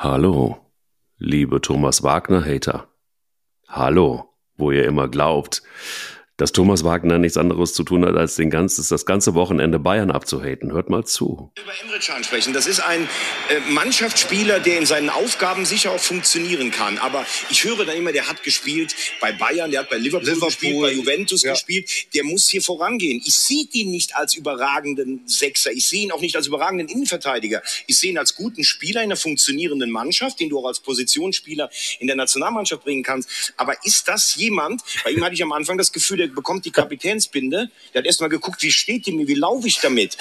Hallo, liebe Thomas Wagner-Hater. Hallo, wo ihr immer glaubt, dass Thomas Wagner nichts anderes zu tun hat, als das ganze Wochenende Bayern abzuhaten. Hört mal zu. Über Emre Can sprechen. Das ist ein Mannschaftsspieler, der in seinen Aufgaben sicher auch funktionieren kann. Aber ich höre dann immer, der hat gespielt bei Bayern, der hat bei Liverpool gespielt, bei Juventus gespielt. Der muss hier vorangehen. Ich sehe ihn nicht als überragenden Sechser. Ich sehe ihn auch nicht als überragenden Innenverteidiger. Ich sehe ihn als guten Spieler in einer funktionierenden Mannschaft, den du auch als Positionsspieler in der Nationalmannschaft bringen kannst. Aber ist das jemand, bei ihm hatte ich am Anfang das Gefühl, der bekommt die Kapitänsbinde, der hat erstmal geguckt, wie steht die mir, wie laufe ich damit?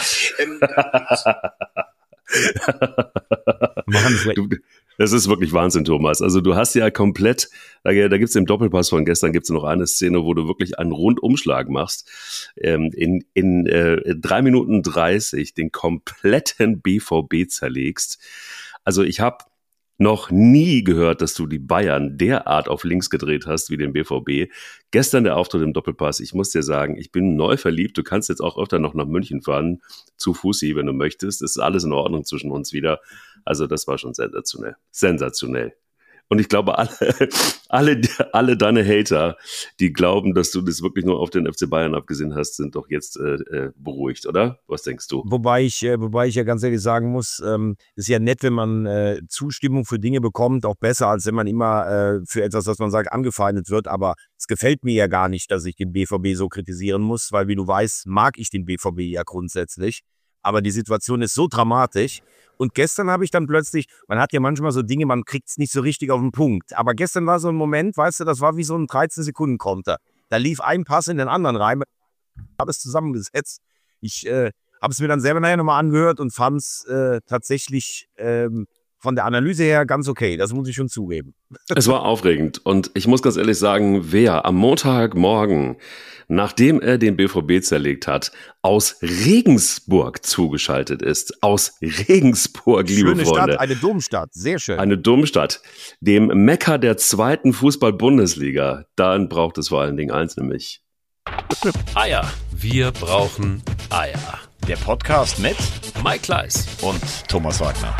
Das ist wirklich Wahnsinn, Thomas. Also du hast ja komplett, da gibt es im Doppelpass von gestern, gibt es noch eine Szene, wo du wirklich einen Rundumschlag machst, in 3 Minuten 30 den kompletten BVB zerlegst. Also ich habe noch nie gehört, dass du die Bayern derart auf links gedreht hast wie den BVB. Gestern der Auftritt im Doppelpass. Ich muss dir sagen, ich bin neu verliebt. Du kannst jetzt auch öfter noch nach München fahren, zu Fussi, wenn du möchtest. Es ist alles in Ordnung zwischen uns wieder. Also das war schon sensationell. Sensationell. Und ich glaube, alle deine Hater, die glauben, dass du das wirklich nur auf den FC Bayern abgesehen hast, sind doch jetzt beruhigt, oder? Was denkst du? Wobei ich ja ganz ehrlich sagen muss, ist ja nett, wenn man Zustimmung für Dinge bekommt, auch besser, als wenn man immer für etwas, was man sagt, angefeindet wird. Aber es gefällt mir ja gar nicht, dass ich den BVB so kritisieren muss, weil, wie du weißt, mag ich den BVB ja grundsätzlich. Aber die Situation ist so dramatisch. Und gestern habe ich dann plötzlich, man hat ja manchmal so Dinge, man kriegt es nicht so richtig auf den Punkt. Aber gestern war so ein Moment, weißt du, das war wie so ein 13-Sekunden-Konter. Da lief ein Pass in den anderen rein, habe es zusammengesetzt. Ich habe es mir dann selber nachher nochmal angehört und fand es tatsächlich von der Analyse her ganz okay. Das muss ich schon zugeben. Es war aufregend und ich muss ganz ehrlich sagen, wer am Montagmorgen, nachdem er den BVB zerlegt hat, aus Regensburg zugeschaltet ist. Aus Regensburg, liebe Schöne Freunde. Stadt, eine Domstadt, sehr schön. Eine Domstadt, dem Mekka der 2. Fußball-Bundesliga. Dann braucht es vor allen Dingen eins, nämlich Eier. Wir brauchen Eier. Der Podcast mit Mike Kleiss und Thomas Wagner.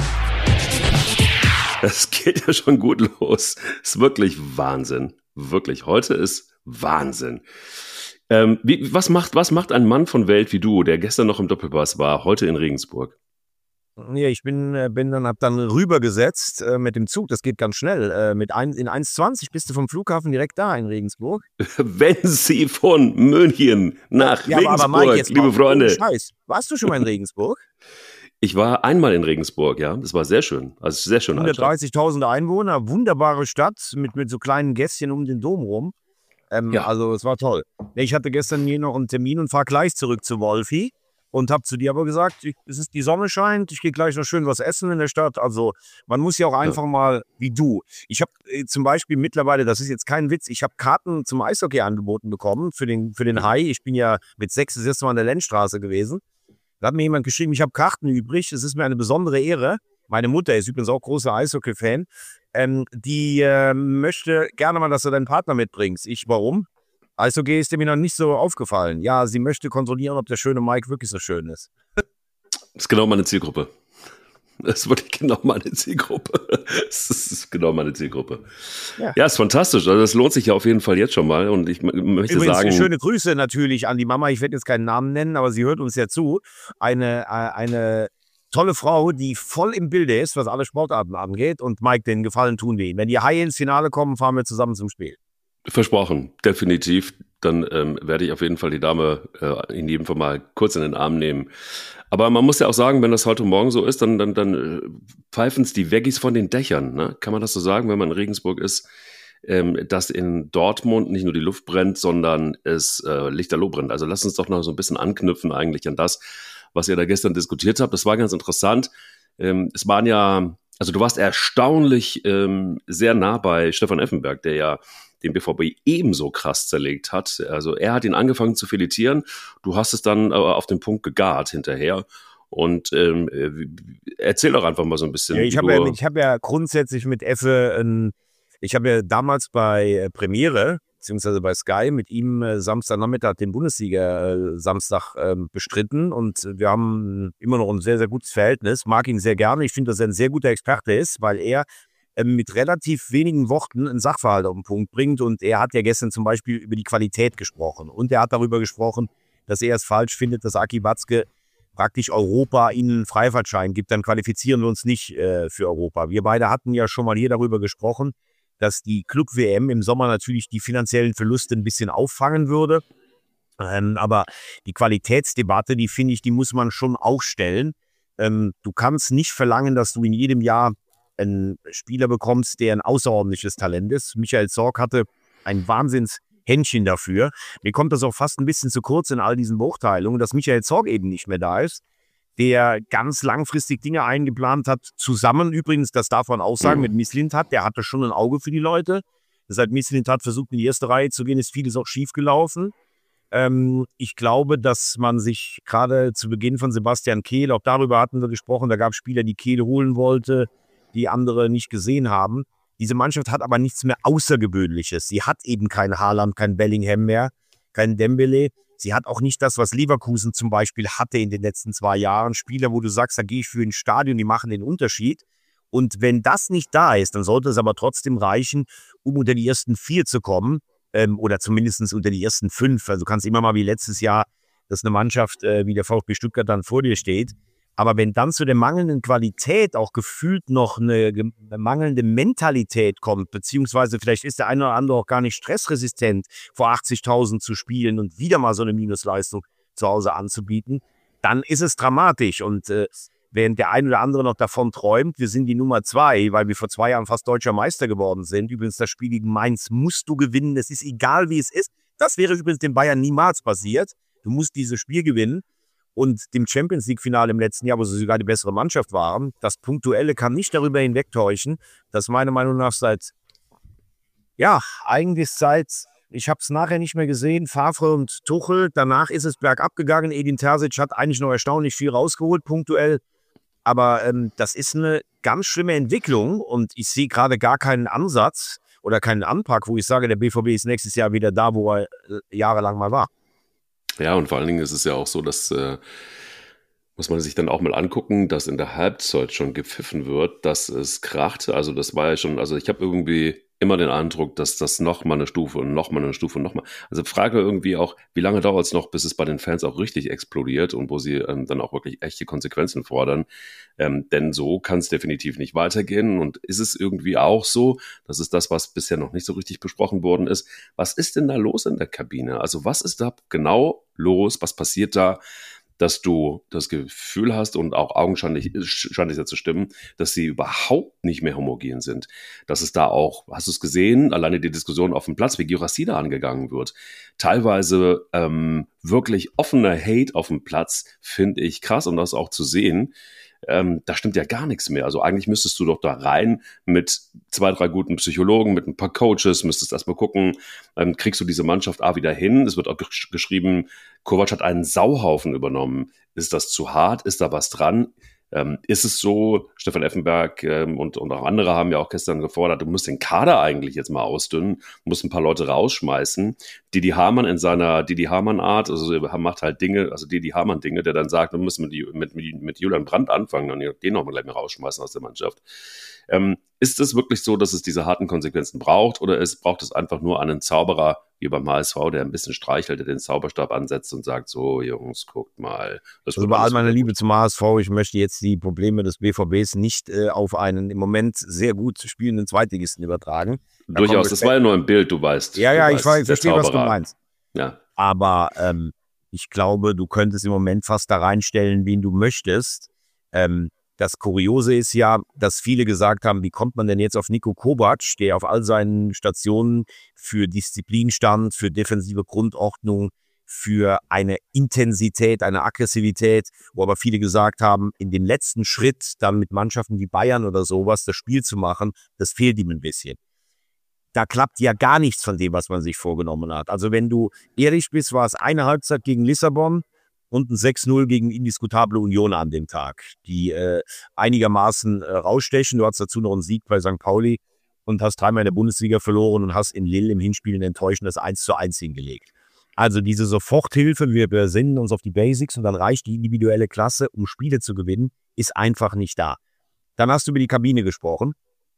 Es geht ja schon gut los. Ist wirklich Wahnsinn. Wirklich. Heute ist Wahnsinn. Was macht ein Mann von Welt wie du, der gestern noch im Doppelpass war, heute in Regensburg? Ja, ich hab dann rübergesetzt mit dem Zug. Das geht ganz schnell. In 1,20 bist du vom Flughafen direkt da in Regensburg. Wenn Sie von München nach Regensburg, aber Mike, jetzt liebe Freunde. Scheiß. Warst du schon mal in Regensburg? Ich war einmal in Regensburg, ja. Das war sehr schön. Also sehr schön. 130.000 Einwohner, wunderbare Stadt mit so kleinen Gässchen um den Dom rum. Also es war toll. Ich hatte gestern hier noch einen Termin und fahre gleich zurück zu Wolfi und habe zu dir aber gesagt, die Sonne scheint, ich gehe gleich noch schön was essen in der Stadt. Also man muss ja auch einfach mal, wie du. Ich habe zum Beispiel mittlerweile, das ist jetzt kein Witz, ich habe Karten zum Eishockey angeboten bekommen für den Hai. Ich bin ja mit 6 das erste Mal an der Lenzstraße gewesen. Da hat mir jemand geschrieben, ich habe Karten übrig, es ist mir eine besondere Ehre. Meine Mutter ist übrigens auch großer Eishockey-Fan. Die möchte gerne mal, dass du deinen Partner mitbringst. Warum? Eishockey ist mir noch nicht so aufgefallen. Ja, sie möchte kontrollieren, ob der schöne Mike wirklich so schön ist. Das ist genau meine Zielgruppe. Das ist wirklich genau meine Zielgruppe. Das ist genau meine Zielgruppe. Ja, ist fantastisch. Also das lohnt sich ja auf jeden Fall jetzt schon mal. Und ich möchte übrigens sagen... schöne Grüße natürlich an die Mama. Ich werde jetzt keinen Namen nennen, aber sie hört uns ja zu. Eine tolle Frau, die voll im Bilde ist, was alle Sportarten angeht. Und Mike, den Gefallen tun wir ihm. Wenn die Haie ins Finale kommen, fahren wir zusammen zum Spiel. Versprochen, definitiv. Dann werde ich auf jeden Fall die Dame in jedem Fall mal kurz in den Arm nehmen. Aber man muss ja auch sagen, wenn das heute Morgen so ist, dann pfeifen es die Veggis von den Dächern. Ne? Kann man das so sagen, wenn man in Regensburg ist, dass in Dortmund nicht nur die Luft brennt, sondern es lichterloh brennt. Also lass uns doch noch so ein bisschen anknüpfen eigentlich an das, was ihr da gestern diskutiert habt. Das war ganz interessant. Es waren ja, also du warst erstaunlich sehr nah bei Stefan Effenberg, der ja den BVB ebenso krass zerlegt hat. Also er hat ihn angefangen zu filetieren, du hast es dann auf den Punkt gegart hinterher. Und erzähl doch einfach mal so ein bisschen. Ja, ich habe ja grundsätzlich mit Effe, ich habe ja damals bei Premiere beziehungsweise bei Sky, mit ihm Samstagnachmittag den Bundesliga Samstag bestritten und wir haben immer noch ein sehr, sehr gutes Verhältnis. Mag ihn sehr gerne. Ich finde, dass er ein sehr guter Experte ist, weil er mit relativ wenigen Worten einen Sachverhalt auf den Punkt bringt und er hat ja gestern zum Beispiel über die Qualität gesprochen und er hat darüber gesprochen, dass er es falsch findet, dass Aki Watzke praktisch Europa ihnen einen Freifahrtschein gibt, dann qualifizieren wir uns nicht für Europa. Wir beide hatten ja schon mal hier darüber gesprochen, dass die Club-WM im Sommer natürlich die finanziellen Verluste ein bisschen auffangen würde. Aber die Qualitätsdebatte, die finde ich, die muss man schon auch stellen. Du kannst nicht verlangen, dass du in jedem Jahr einen Spieler bekommst, der ein außerordentliches Talent ist. Michael Zorc hatte ein Wahnsinnshändchen dafür. Mir kommt das auch fast ein bisschen zu kurz in all diesen Beurteilungen, dass Michael Zorc eben nicht mehr da ist, der ganz langfristig Dinge eingeplant hat, zusammen übrigens, das darf man auch sagen, mit Mislintat, der hatte schon ein Auge für die Leute. Seit Mislintat versucht, in die erste Reihe zu gehen, ist vieles auch schief gelaufen. Ich glaube, dass man sich gerade zu Beginn von Sebastian Kehl, auch darüber hatten wir gesprochen, da gab es Spieler, die Kehl holen wollte, die andere nicht gesehen haben. Diese Mannschaft hat aber nichts mehr Außergewöhnliches. Sie hat eben kein Haaland, kein Bellingham mehr, kein Dembele. Sie hat auch nicht das, was Leverkusen zum Beispiel hatte in den letzten 2 Jahren. Spieler, wo du sagst, da gehe ich für ein Stadion, die machen den Unterschied. Und wenn das nicht da ist, dann sollte es aber trotzdem reichen, um unter die ersten 4 zu kommen. Oder zumindest unter die ersten 5. Also du kannst immer mal wie letztes Jahr, dass eine Mannschaft wie der VfB Stuttgart dann vor dir steht. Aber wenn dann zu der mangelnden Qualität auch gefühlt noch eine mangelnde Mentalität kommt, beziehungsweise vielleicht ist der eine oder andere auch gar nicht stressresistent, vor 80.000 zu spielen und wieder mal so eine Minusleistung zu Hause anzubieten, dann ist es dramatisch. Und während der eine oder andere noch davon träumt, wir sind die Nummer 2, weil wir vor 2 Jahren fast deutscher Meister geworden sind. Übrigens, das Spiel gegen Mainz musst du gewinnen. Es ist egal, wie es ist. Das wäre übrigens den Bayern niemals passiert. Du musst dieses Spiel gewinnen. Und dem Champions-League-Finale im letzten Jahr, wo sie sogar die bessere Mannschaft waren, das Punktuelle kann nicht darüber hinwegtäuschen, dass meiner Meinung nach eigentlich seit, ich habe es nachher nicht mehr gesehen, Favre und Tuchel, danach ist es bergab gegangen. Edin Terzic hat eigentlich noch erstaunlich viel rausgeholt, punktuell. Aber das ist eine ganz schlimme Entwicklung und ich sehe gerade gar keinen Ansatz oder keinen Anpack, wo ich sage, der BVB ist nächstes Jahr wieder da, wo er jahrelang mal war. Ja, und vor allen Dingen ist es ja auch so, dass muss man sich dann auch mal angucken, dass in der Halbzeit schon gepfiffen wird, dass es kracht. Also das war ja schon, also ich habe irgendwie immer den Eindruck, dass das nochmal eine Stufe und nochmal eine Stufe und nochmal. Also frage irgendwie auch, wie lange dauert es noch, bis es bei den Fans auch richtig explodiert und wo sie dann auch wirklich echte Konsequenzen fordern. Denn so kann es definitiv nicht weitergehen. Und ist es irgendwie auch so, das ist das, was bisher noch nicht so richtig besprochen worden ist, was ist denn da los in der Kabine? Also was ist da genau los? Was passiert da, dass du das Gefühl hast und auch augenscheinlich scheint es ja zu stimmen, dass sie überhaupt nicht mehr homogen sind. Dass es da auch, hast du es gesehen, alleine die Diskussion auf dem Platz, wie Guirassy da angegangen wird. Teilweise wirklich offener Hate auf dem Platz, finde ich krass, um das auch zu sehen. Da stimmt ja gar nichts mehr. Also eigentlich müsstest du doch da rein mit 2, 3 guten Psychologen, mit ein paar Coaches, müsstest erstmal gucken, kriegst du diese Mannschaft wieder hin. Es wird auch geschrieben, Kovac hat einen Sauhaufen übernommen. Ist das zu hart? Ist da was dran? Ist es so, Stefan Effenberg und auch andere haben ja auch gestern gefordert, du musst den Kader eigentlich jetzt mal ausdünnen, musst ein paar Leute rausschmeißen. Didi Hamann in seiner Didi Hamann-Art, also er macht halt Dinge, also Didi Hamann-Dinge, der dann sagt, wir müssen mit Julian Brandt anfangen und den noch mal gleich mal rausschmeißen aus der Mannschaft. Ist es wirklich so, dass es diese harten Konsequenzen braucht oder braucht es einfach nur einen Zauberer wie beim HSV, der ein bisschen streichelt, der den Zauberstab ansetzt und sagt, so Jungs, guckt mal. Also bei all meiner Liebe zum HSV, ich möchte jetzt die Probleme des BVBs nicht auf einen im Moment sehr gut spielenden Zweitligisten übertragen. Durchaus, das war ja nur ein Bild, du weißt. Ja, ich verstehe, was du meinst. Ja. Aber ich glaube, du könntest im Moment fast da reinstellen, wen du möchtest. Das Kuriose ist ja, dass viele gesagt haben, wie kommt man denn jetzt auf Niko Kovac, der auf all seinen Stationen für Disziplin stand, für defensive Grundordnung, für eine Intensität, eine Aggressivität, wo aber viele gesagt haben, in dem letzten Schritt dann mit Mannschaften wie Bayern oder sowas das Spiel zu machen, das fehlt ihm ein bisschen. Da klappt ja gar nichts von dem, was man sich vorgenommen hat. Also wenn du ehrlich bist, war es eine Halbzeit gegen Lissabon und ein 6-0 gegen indiskutable Union an dem Tag, die einigermaßen rausstechen. Du hast dazu noch einen Sieg bei St. Pauli und hast 3-mal in der Bundesliga verloren und hast in Lille im Hinspiel ein enttäuschendes 1:1 hingelegt. Also diese Soforthilfe, wir besinnen uns auf die Basics und dann reicht die individuelle Klasse, um Spiele zu gewinnen, ist einfach nicht da. Dann hast du über die Kabine gesprochen.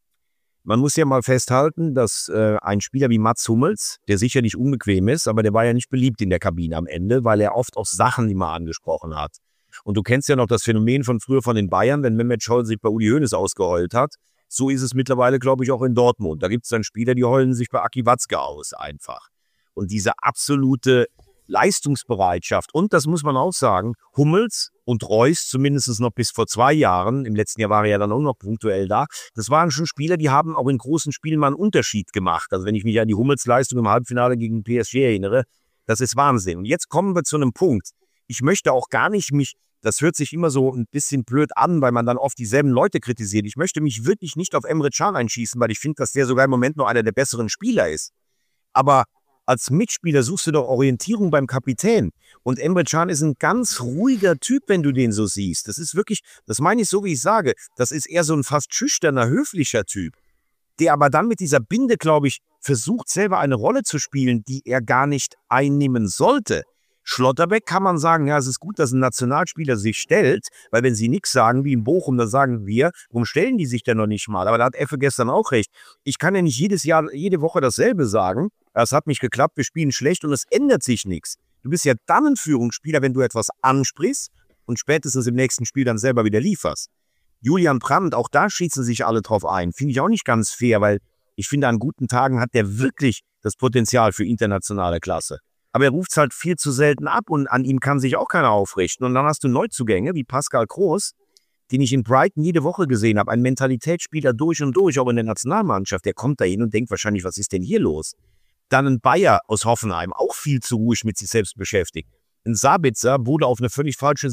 Man muss ja mal festhalten, dass ein Spieler wie Mats Hummels, der sicherlich unbequem ist, aber der war ja nicht beliebt in der Kabine am Ende, weil er oft auch Sachen immer angesprochen hat. Und du kennst ja noch das Phänomen von früher von den Bayern, wenn Mehmet Scholl sich bei Uli Hoeneß ausgeheult hat. So ist es mittlerweile, glaube ich, auch in Dortmund. Da gibt es dann Spieler, die heulen sich bei Aki Watzke aus einfach. Und diese absolute Leistungsbereitschaft. Und das muss man auch sagen, Hummels und Reus, zumindest noch bis vor 2 Jahren, im letzten Jahr war er ja dann auch noch punktuell da, das waren schon Spieler, die haben auch in großen Spielen mal einen Unterschied gemacht. Also wenn ich mich an die Hummels-Leistung im Halbfinale gegen PSG erinnere, das ist Wahnsinn. Und jetzt kommen wir zu einem Punkt. Ich möchte auch gar nicht das hört sich immer so ein bisschen blöd an, weil man dann oft dieselben Leute kritisiert. Ich möchte mich wirklich nicht auf Emre Can einschießen, weil ich finde, dass der sogar im Moment noch einer der besseren Spieler ist. Aber als Mitspieler suchst du doch Orientierung beim Kapitän. Und Emre Can ist ein ganz ruhiger Typ, wenn du den so siehst. Das ist wirklich, das meine ich so, wie ich sage, das ist eher so ein fast schüchterner, höflicher Typ, der aber dann mit dieser Binde, glaube ich, versucht, selber eine Rolle zu spielen, die er gar nicht einnehmen sollte. Schlotterbeck kann man sagen, ja, es ist gut, dass ein Nationalspieler sich stellt, weil wenn sie nichts sagen, wie in Bochum, dann sagen wir, warum stellen die sich denn noch nicht mal? Aber da hat Effe gestern auch recht. Ich kann ja nicht jede Woche dasselbe sagen. Es hat nicht geklappt, wir spielen schlecht und es ändert sich nichts. Du bist ja dann ein Führungsspieler, wenn du etwas ansprichst und spätestens im nächsten Spiel dann selber wieder lieferst. Julian Brandt, auch da schießen sich alle drauf ein. Finde ich auch nicht ganz fair, weil ich finde, an guten Tagen hat der wirklich das Potenzial für internationale Klasse. Aber er ruft es halt viel zu selten ab und an ihm kann sich auch keiner aufrichten. Und dann hast du Neuzugänge wie Pascal Groß, den ich in Brighton jede Woche gesehen habe. Ein Mentalitätsspieler durch und durch, auch in der Nationalmannschaft. Der kommt da hin und denkt wahrscheinlich, was ist denn hier los? Dann ein Bayer aus Hoffenheim, auch viel zu ruhig mit sich selbst beschäftigt. Ein Sabitzer wurde auf eine völlig falsche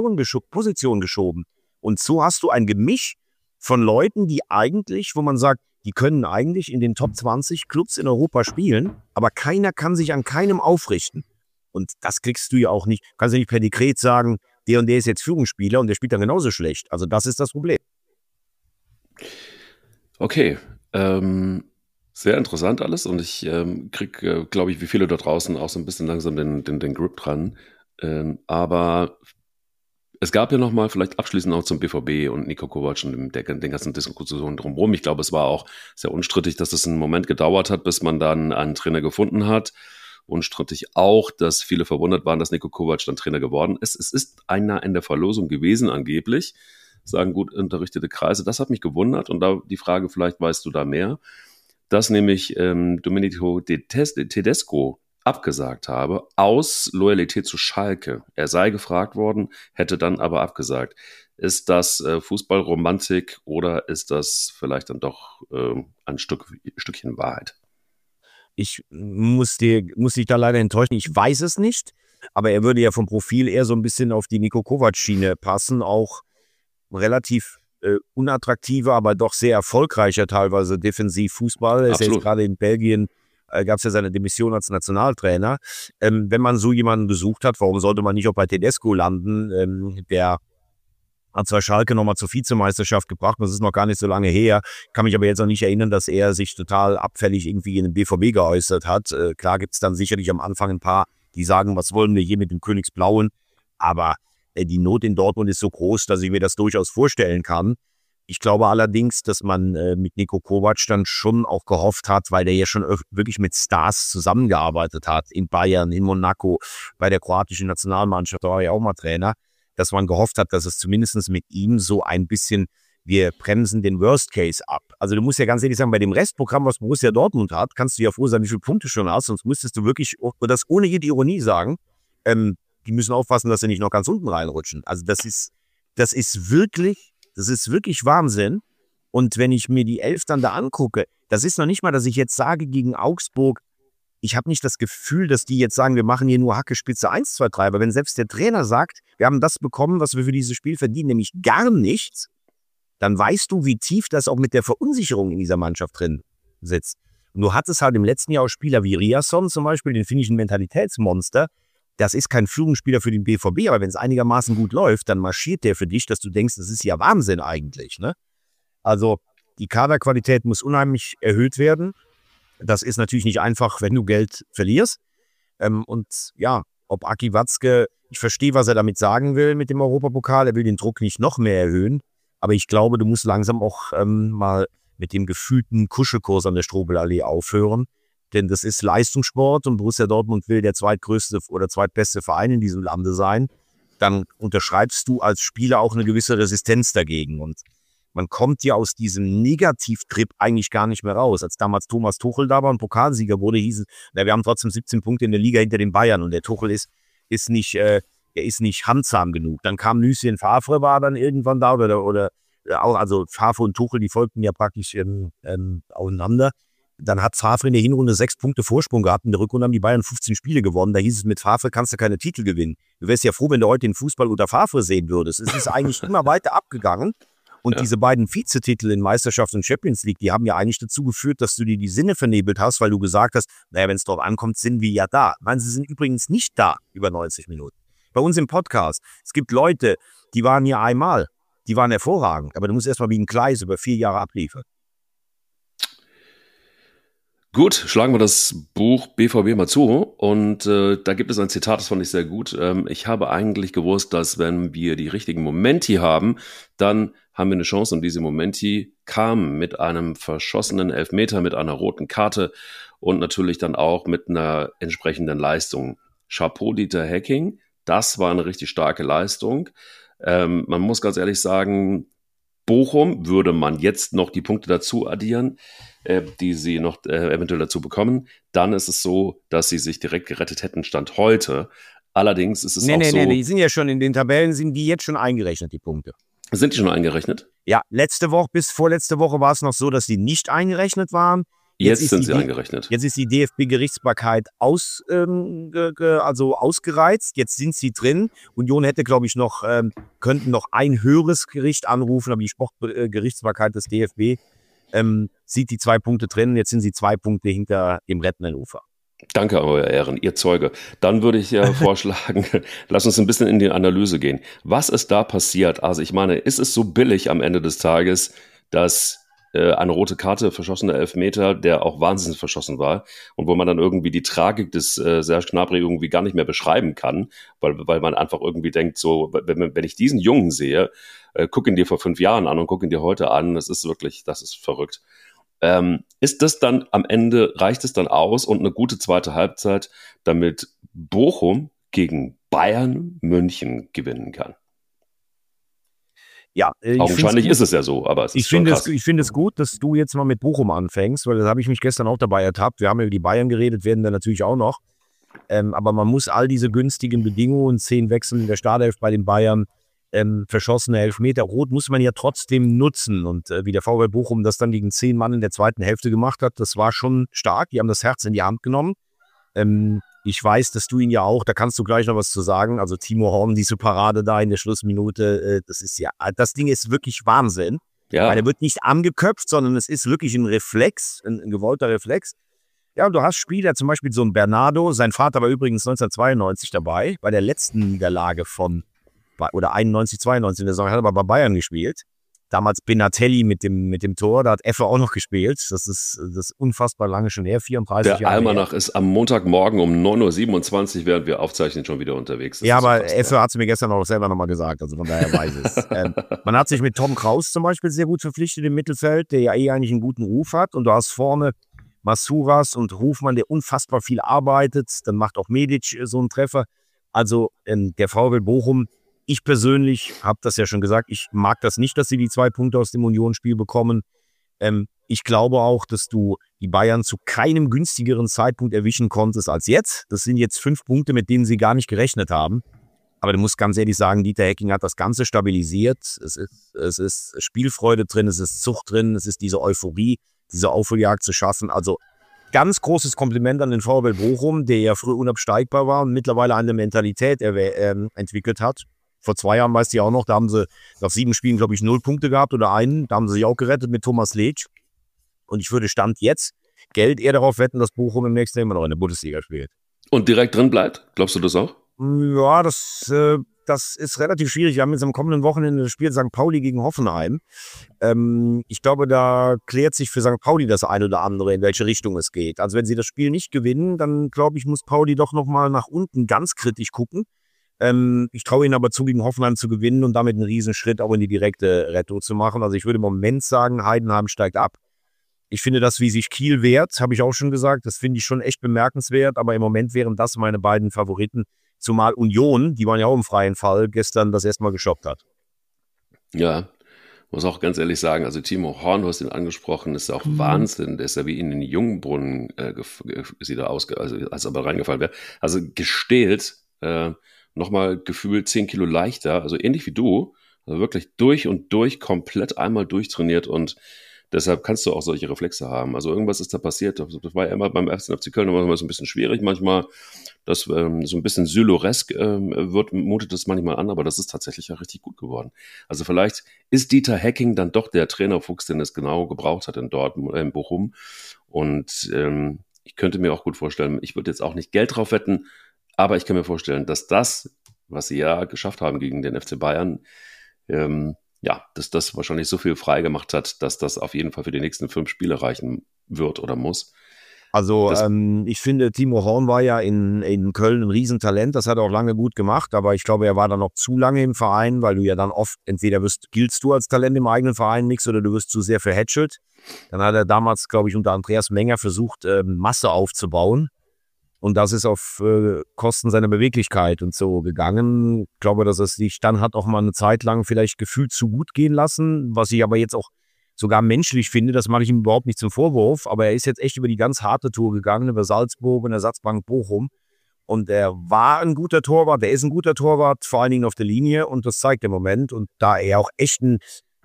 Position geschoben. Und so hast du ein Gemisch von Leuten, die eigentlich, wo man sagt, die können eigentlich in den Top 20 Clubs in Europa spielen, aber keiner kann sich an keinem aufrichten. Und das kriegst du ja auch nicht. Du kannst ja nicht per Dekret sagen, der und der ist jetzt Führungsspieler und der spielt dann genauso schlecht. Also das ist das Problem. Okay, sehr interessant alles und ich kriege, glaube ich, wie viele da draußen auch so ein bisschen langsam den Grip dran. Aber es gab ja nochmal vielleicht abschließend auch zum BVB und Niko Kovac und den ganzen Diskussionen drumherum. Ich glaube, es war auch sehr unstrittig, dass es einen Moment gedauert hat, bis man dann einen Trainer gefunden hat. Unstrittig auch, dass viele verwundert waren, dass Niko Kovac dann Trainer geworden ist. Es ist einer in der Verlosung gewesen angeblich, sagen gut unterrichtete Kreise. Das hat mich gewundert und da die Frage, vielleicht weißt du da mehr, dass nämlich Domenico Tedesco abgesagt habe, aus Loyalität zu Schalke. Er sei gefragt worden, hätte dann aber abgesagt. Ist das Fußballromantik oder ist das vielleicht dann doch ein Stückchen Wahrheit? Ich muss dich da leider enttäuschen. Ich weiß es nicht, aber er würde ja vom Profil eher so ein bisschen auf die Niko Kovac-Schiene passen. Auch relativ unattraktiver, aber doch sehr erfolgreicher teilweise Defensivfußball. Er ist jetzt gerade in Belgien, gab es ja seine Demission als Nationaltrainer. Wenn man so jemanden besucht hat, warum sollte man nicht auch bei Tedesco landen? Der hat zwar Schalke nochmal zur Vizemeisterschaft gebracht, das ist noch gar nicht so lange her. Kann mich aber jetzt auch nicht erinnern, dass er sich total abfällig irgendwie in den BVB geäußert hat. Klar gibt es dann sicherlich am Anfang ein paar, die sagen, was wollen wir hier mit dem Königsblauen? Aber die Not in Dortmund ist so groß, dass ich mir das durchaus vorstellen kann. Ich glaube allerdings, dass man mit Niko Kovac dann schon auch gehofft hat, weil der ja schon wirklich mit Stars zusammengearbeitet hat, in Bayern, in Monaco, bei der kroatischen Nationalmannschaft, da war er auch mal Trainer, dass man gehofft hat, dass es zumindest mit ihm so ein bisschen, wir bremsen den Worst Case ab. Also du musst ja ganz ehrlich sagen, bei dem Restprogramm, was Borussia Dortmund hat, kannst du ja froh sein, wie viele Punkte schon hast, sonst müsstest du wirklich, und das ohne jede Ironie sagen, die müssen aufpassen, dass sie nicht noch ganz unten reinrutschen. Also das ist wirklich Wahnsinn. Und wenn ich mir die 11 dann da angucke, das ist noch nicht mal, dass ich jetzt sage gegen Augsburg, ich habe nicht das Gefühl, dass die jetzt sagen, wir machen hier nur Hacke, Spitze 1, 2, 3. Aber wenn selbst der Trainer sagt, wir haben das bekommen, was wir für dieses Spiel verdienen, nämlich gar nichts, dann weißt du, wie tief das auch mit der Verunsicherung in dieser Mannschaft drin sitzt. Und du hattest halt im letzten Jahr auch Spieler wie Riasson zum Beispiel, den finde ich ein Mentalitätsmonster. Das ist kein Führungsspieler für den BVB, aber wenn es einigermaßen gut läuft, dann marschiert der für dich, dass du denkst, das ist ja Wahnsinn eigentlich. Ne? Also Die Kaderqualität muss unheimlich erhöht werden. Das ist natürlich nicht einfach, wenn du Geld verlierst. Und ja, ob Aki Watzke, ich verstehe, was er damit sagen will mit dem Europapokal. Er will den Druck nicht noch mehr erhöhen. Aber ich glaube, du musst langsam auch mal mit dem gefühlten Kuschelkurs an der Strobelallee aufhören. Denn das ist Leistungssport und Borussia Dortmund will der zweitgrößte oder zweitbeste Verein in diesem Lande sein. Dann unterschreibst du als Spieler auch eine gewisse Resistenz dagegen. Und man kommt ja aus diesem Negativtrip eigentlich gar nicht mehr raus. Als damals Thomas Tuchel da war und Pokalsieger wurde, hieß es, wir haben trotzdem 17 Punkte in der Liga hinter den Bayern und der Tuchel ist nicht handsam genug. Dann kam Lucien Favre, war dann irgendwann da oder auch, also Favre und Tuchel, die folgten ja praktisch aufeinander. Dann hat Favre in der Hinrunde 6 Punkte Vorsprung gehabt. In der Rückrunde haben die Bayern 15 Spiele gewonnen. Da hieß es, mit Favre kannst du keine Titel gewinnen. Du wärst ja froh, wenn du heute den Fußball unter Favre sehen würdest. Es ist eigentlich immer weiter abgegangen. Und diese beiden Vizetitel in Meisterschaft und Champions League, die haben ja eigentlich dazu geführt, dass du dir die Sinne vernebelt hast, weil du gesagt hast, naja, wenn es drauf ankommt, sind wir ja da. Nein, sie sind übrigens nicht da über 90 Minuten. Bei uns im Podcast, es gibt Leute, die waren hier einmal, die waren hervorragend, aber du musst erstmal wie ein Kleis über 4 Jahre abliefern. Gut, schlagen wir das Buch BVB mal zu und da gibt es ein Zitat, das fand ich sehr gut. Ich habe eigentlich gewusst, dass wenn wir die richtigen Momenti haben, dann haben wir eine Chance und diese Momenti kamen mit einem verschossenen Elfmeter, mit einer roten Karte und natürlich dann auch mit einer entsprechenden Leistung. Chapeau Dieter Hecking, das war eine richtig starke Leistung. Man muss ganz ehrlich sagen, Bochum würde man jetzt noch die Punkte dazu addieren, die sie noch eventuell dazu bekommen, dann ist es so, dass sie sich direkt gerettet hätten, Stand heute. Allerdings ist es so... Nee, die sind ja schon in den Tabellen, sind die jetzt schon eingerechnet, die Punkte. Sind die schon eingerechnet? Ja, letzte Woche bis vorletzte Woche war es noch so, dass die nicht eingerechnet waren. Jetzt sind sie eingerechnet. Jetzt ist die DFB-Gerichtsbarkeit ausgereizt. Jetzt sind sie drin. Union hätte, glaube ich, könnten noch ein höheres Gericht anrufen, aber die Sportgerichtsbarkeit des DFB sieht die 2 Punkte drin. Jetzt sind sie 2 Punkte hinter dem rettenden Ufer. Danke, Euer Ehren, Ihr Zeuge. Dann würde ich vorschlagen, lass uns ein bisschen in die Analyse gehen. Was ist da passiert? Also ich meine, ist es so billig am Ende des Tages, dass eine rote Karte, verschossener Elfmeter, der auch wahnsinnig verschossen war und wo man dann irgendwie die Tragik des Serge Gnabry irgendwie gar nicht mehr beschreiben kann, weil man einfach irgendwie denkt, so, wenn ich diesen Jungen sehe, guck ihn dir vor 5 Jahren an und guck ihn dir heute an, das ist verrückt. Ist das dann am Ende, reicht es dann aus und eine gute zweite Halbzeit, damit Bochum gegen Bayern München gewinnen kann? Ja, augenscheinlich ist es ja so, aber es ist schon krass. Ich finde es gut, dass du jetzt mal mit Bochum anfängst, weil das habe ich mich gestern auch dabei ertappt. Wir haben ja über die Bayern geredet, werden da natürlich auch noch. Aber man muss all diese günstigen Bedingungen, 10 Wechsel in der Startelf bei den Bayern, verschossene Elfmeter, Rot muss man ja trotzdem nutzen. Und wie der VfL Bochum das dann gegen 10 Mann in der zweiten Hälfte gemacht hat, das war schon stark. Die haben das Herz in die Hand genommen. Ich weiß, dass du ihn ja auch, da kannst du gleich noch was zu sagen. Also Timo Horn, diese Parade da in der Schlussminute, das Ding ist wirklich Wahnsinn. Ja. Weil er wird nicht angeköpft, sondern es ist wirklich ein Reflex, ein gewollter Reflex. Ja, und du hast Spieler, zum Beispiel so ein Bernardo, sein Vater war übrigens 1992 dabei, bei der letzten Niederlage oder 91, 92 in der Saison, hat aber bei Bayern gespielt. Damals Benatelli mit dem Tor, da hat Effe auch noch gespielt. Das ist unfassbar lange schon her, 34 Jahre. Der Almanach ist am Montagmorgen um 9.27 Uhr, während wir aufzeichnen, schon wieder unterwegs. Das aber Effe hat es mir gestern auch selber nochmal gesagt, also von daher weiß es. Man hat sich mit Tom Kraus zum Beispiel sehr gut verpflichtet im Mittelfeld, der ja eigentlich einen guten Ruf hat. Und du hast vorne Masuras und Hofmann, der unfassbar viel arbeitet. Dann macht auch Medic so einen Treffer. Also der VfL Bochum, ich persönlich habe das ja schon gesagt, ich mag das nicht, dass sie die 2 Punkte aus dem Unionsspiel bekommen. Ich glaube auch, dass du die Bayern zu keinem günstigeren Zeitpunkt erwischen konntest als jetzt. Das sind jetzt 5 Punkte, mit denen sie gar nicht gerechnet haben. Aber du musst ganz ehrlich sagen, Dieter Hecking hat das Ganze stabilisiert. Es ist Spielfreude drin, es ist Zucht drin, es ist diese Euphorie, diese Aufholjagd zu schaffen. Also ganz großes Kompliment an den VfL Bochum, der ja früher unabsteigbar war und mittlerweile eine Mentalität entwickelt hat. Vor 2 Jahren, weißt du ja auch noch, da haben sie nach 7 Spielen, glaube ich, 0 Punkte gehabt oder einen. Da haben sie sich auch gerettet mit Thomas Letsch. Und ich würde Stand jetzt Geld eher darauf wetten, dass Bochum im nächsten Jahr immer noch in der Bundesliga spielt. Und direkt drin bleibt? Glaubst du das auch? Ja, das das ist relativ schwierig. Wir haben jetzt am kommenden Wochenende das Spiel St. Pauli gegen Hoffenheim. Ich glaube, da klärt sich für St. Pauli das ein oder andere, in welche Richtung es geht. Also wenn sie das Spiel nicht gewinnen, dann glaube ich, muss Pauli doch nochmal nach unten ganz kritisch gucken. Ich traue ihnen aber zu, gegen Hoffenheim zu gewinnen und damit einen Riesenschritt auch in die direkte Rettung zu machen. Also ich würde im Moment sagen, Heidenheim steigt ab. Ich finde das, wie sich Kiel wehrt, habe ich auch schon gesagt, das finde ich schon echt bemerkenswert. Aber im Moment wären das meine beiden Favoriten. Zumal Union, die waren ja auch im freien Fall, gestern das erstmal gestoppt hat. Ja, muss auch ganz ehrlich sagen, also Timo Horn, du hast ihn angesprochen, ist auch Wahnsinn. Der ist ja wie in den Jungbrunnen als er aber reingefallen wäre. Also gestählt, nochmal gefühlt 10 Kilo leichter, also ähnlich wie du, also wirklich durch und durch komplett einmal durchtrainiert und deshalb kannst du auch solche Reflexe haben. Also irgendwas ist da passiert. Das war ja immer beim 1. FC Köln immer so ein bisschen schwierig. Manchmal, das so ein bisschen Syloresk mutet das manchmal an, aber das ist tatsächlich ja richtig gut geworden. Also vielleicht ist Dieter Hecking dann doch der Trainerfuchs, den es genau gebraucht hat in Bochum. Und ich könnte mir auch gut vorstellen, ich würde jetzt auch nicht Geld drauf wetten, aber ich kann mir vorstellen, dass das, was sie ja geschafft haben gegen den FC Bayern, dass das wahrscheinlich so viel frei gemacht hat, dass das auf jeden Fall für die nächsten 5 Spiele reichen wird oder muss. Also ich finde, Timo Horn war ja in Köln ein Riesentalent, das hat er auch lange gut gemacht, aber ich glaube, er war dann noch zu lange im Verein, weil du ja dann oft, entweder giltst du als Talent im eigenen Verein nichts oder du wirst zu sehr verhätschelt. Dann hat er damals, glaube ich, unter Andreas Menger versucht, Masse aufzubauen. Und das ist auf Kosten seiner Beweglichkeit und so gegangen. Ich glaube, dass es sich dann hat auch mal eine Zeit lang vielleicht gefühlt zu gut gehen lassen, was ich aber jetzt auch sogar menschlich finde. Das mache ich ihm überhaupt nicht zum Vorwurf. Aber er ist jetzt echt über die ganz harte Tour gegangen, über Salzburg und Ersatzbank Bochum. Und er war ein guter Torwart, er ist ein guter Torwart, vor allen Dingen auf der Linie. Und das zeigt der Moment. Und da er auch echt ein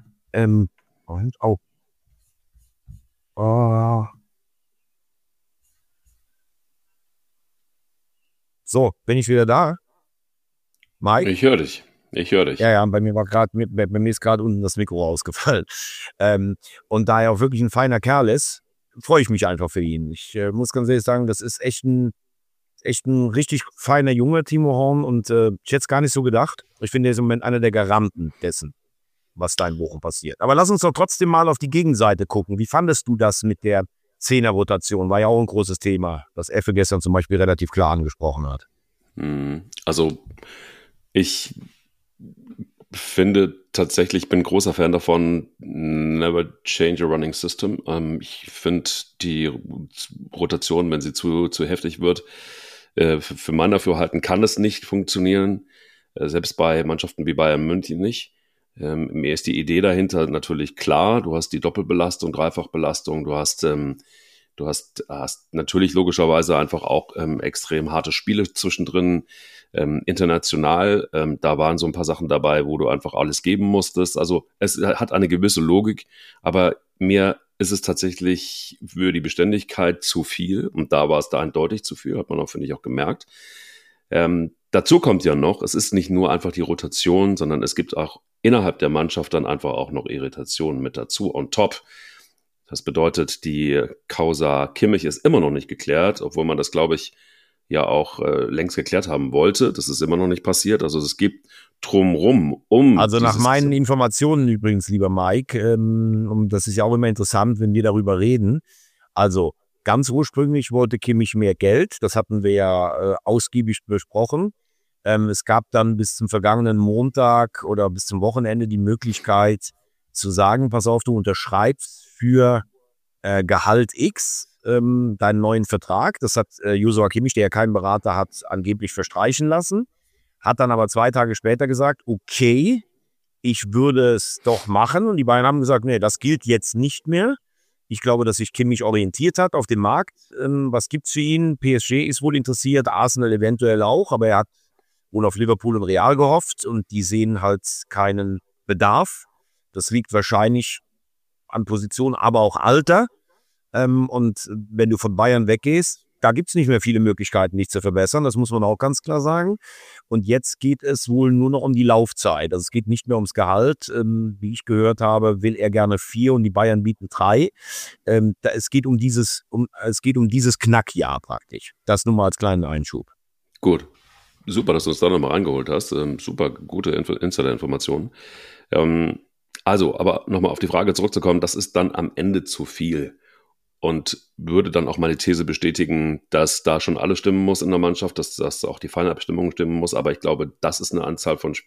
So, bin ich wieder da? Mike? Ich höre dich. Ja, bei mir ist gerade unten das Mikro ausgefallen. Und da er auch wirklich ein feiner Kerl ist, freue ich mich einfach für ihn. Ich muss ganz ehrlich sagen, das ist echt ein richtig feiner Junge, Timo Horn. Und ich hätte es gar nicht so gedacht. Ich finde, er ist im Moment einer der Garanten dessen, was da in Bochum passiert. Aber lass uns doch trotzdem mal auf die Gegenseite gucken. Wie fandest du das mit der Zehner-Rotation? War ja auch ein großes Thema, das Effe gestern zum Beispiel relativ klar angesprochen hat. Also ich finde tatsächlich, ich bin großer Fan davon, never change a running system. Ich finde die Rotation, wenn sie zu heftig wird, für mein Dafürhalten kann es nicht funktionieren, selbst bei Mannschaften wie Bayern München nicht. Mir ist die Idee dahinter natürlich klar. Du hast die Doppelbelastung, Dreifachbelastung, du hast natürlich logischerweise einfach auch extrem harte Spiele zwischendrin, international. Da waren so ein paar Sachen dabei, wo du einfach alles geben musstest. Also es hat eine gewisse Logik, aber mir ist es tatsächlich für die Beständigkeit zu viel und da war es da eindeutig zu viel, hat man auch, finde ich, auch gemerkt. Dazu kommt ja noch, es ist nicht nur einfach die Rotation, sondern es gibt auch innerhalb der Mannschaft dann einfach auch noch Irritationen mit dazu on top. Das bedeutet, die Causa Kimmich ist immer noch nicht geklärt, obwohl man das, glaube ich, ja auch längst geklärt haben wollte. Das ist immer noch nicht passiert. Also es gibt drumrum Also nach meinen Informationen übrigens, lieber Mike, und das ist ja auch immer interessant, wenn wir darüber reden. Also ganz ursprünglich wollte Kimmich mehr Geld. Das hatten wir ja ausgiebig besprochen. Es gab dann bis zum vergangenen Montag oder bis zum Wochenende die Möglichkeit zu sagen, pass auf, du unterschreibst für Gehalt X deinen neuen Vertrag. Das hat Joshua Kimmich, der ja keinen Berater hat, angeblich verstreichen lassen. Hat dann aber 2 Tage später gesagt, okay, ich würde es doch machen. Und die beiden haben gesagt, nee, das gilt jetzt nicht mehr. Ich glaube, dass sich Kimmich orientiert hat auf den Markt. Was gibt's für ihn? PSG ist wohl interessiert, Arsenal eventuell auch, aber er hat wohl auf Liverpool und Real gehofft und die sehen halt keinen Bedarf. Das liegt wahrscheinlich an Position, aber auch Alter. Und wenn du von Bayern weggehst, da gibt es nicht mehr viele Möglichkeiten, dich zu verbessern. Das muss man auch ganz klar sagen. Und jetzt geht es wohl nur noch um die Laufzeit. Also es geht nicht mehr ums Gehalt. Wie ich gehört habe, will er gerne 4 und die Bayern bieten 3. Es geht um dieses Knackjahr praktisch. Das nur mal als kleinen Einschub. Gut. Super, dass du uns da nochmal reingeholt hast. Super gute Insider-Informationen. Also, aber nochmal auf die Frage zurückzukommen, das ist dann am Ende zu viel und würde dann auch meine These bestätigen, dass da schon alles stimmen muss in der Mannschaft, dass auch die Feinabstimmung stimmen muss. Aber ich glaube, das ist eine Anzahl von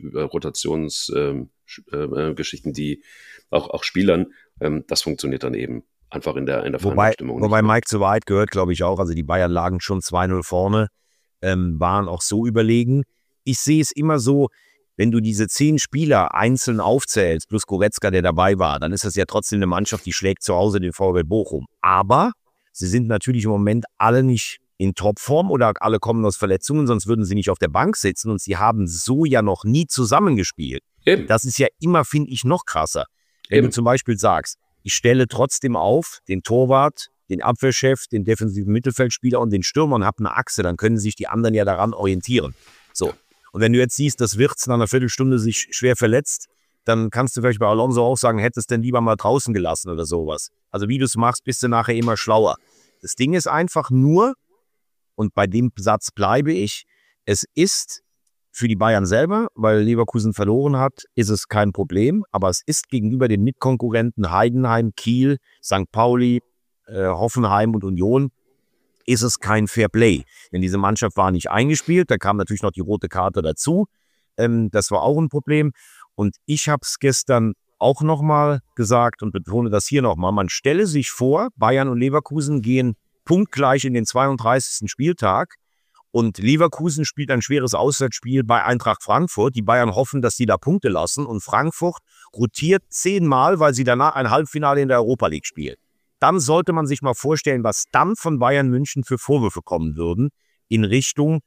Rotationsgeschichten, die auch Spielern, das funktioniert dann eben einfach in der Feinabstimmung. Wobei Mike zu weit gehört, glaube ich auch. Also die Bayern lagen schon 2-0 vorne, waren auch so überlegen. Ich sehe es immer so, wenn du diese 10 Spieler einzeln aufzählst, plus Goretzka, der dabei war, dann ist das ja trotzdem eine Mannschaft, die schlägt zu Hause den VfL Bochum. Aber sie sind natürlich im Moment alle nicht in Topform oder alle kommen aus Verletzungen, sonst würden sie nicht auf der Bank sitzen und sie haben so ja noch nie zusammengespielt. Eben. Das ist ja immer, finde ich, noch krasser. Wenn du zum Beispiel sagst, ich stelle trotzdem auf den Torwart, den Abwehrchef, den defensiven Mittelfeldspieler und den Stürmer und habe eine Achse, dann können sich die anderen ja daran orientieren. So. Und wenn du jetzt siehst, dass Wirtz nach einer Viertelstunde sich schwer verletzt, dann kannst du vielleicht bei Alonso auch sagen, hättest du denn lieber mal draußen gelassen oder sowas. Also wie du es machst, bist du nachher immer schlauer. Das Ding ist einfach nur, und bei dem Satz bleibe ich, es ist für die Bayern selber, weil Leverkusen verloren hat, ist es kein Problem. Aber es ist gegenüber den Mitkonkurrenten Heidenheim, Kiel, St. Pauli, Hoffenheim und Union, ist es kein Fairplay. Denn diese Mannschaft war nicht eingespielt, da kam natürlich noch die rote Karte dazu. Das war auch ein Problem. Und ich habe es gestern auch nochmal gesagt und betone das hier nochmal. Man stelle sich vor, Bayern und Leverkusen gehen punktgleich in den 32. Spieltag und Leverkusen spielt ein schweres Auswärtsspiel bei Eintracht Frankfurt. Die Bayern hoffen, dass sie da Punkte lassen und Frankfurt rotiert 10-mal, weil sie danach ein Halbfinale in der Europa League spielen. Dann sollte man sich mal vorstellen, was dann von Bayern München für Vorwürfe kommen würden in Richtung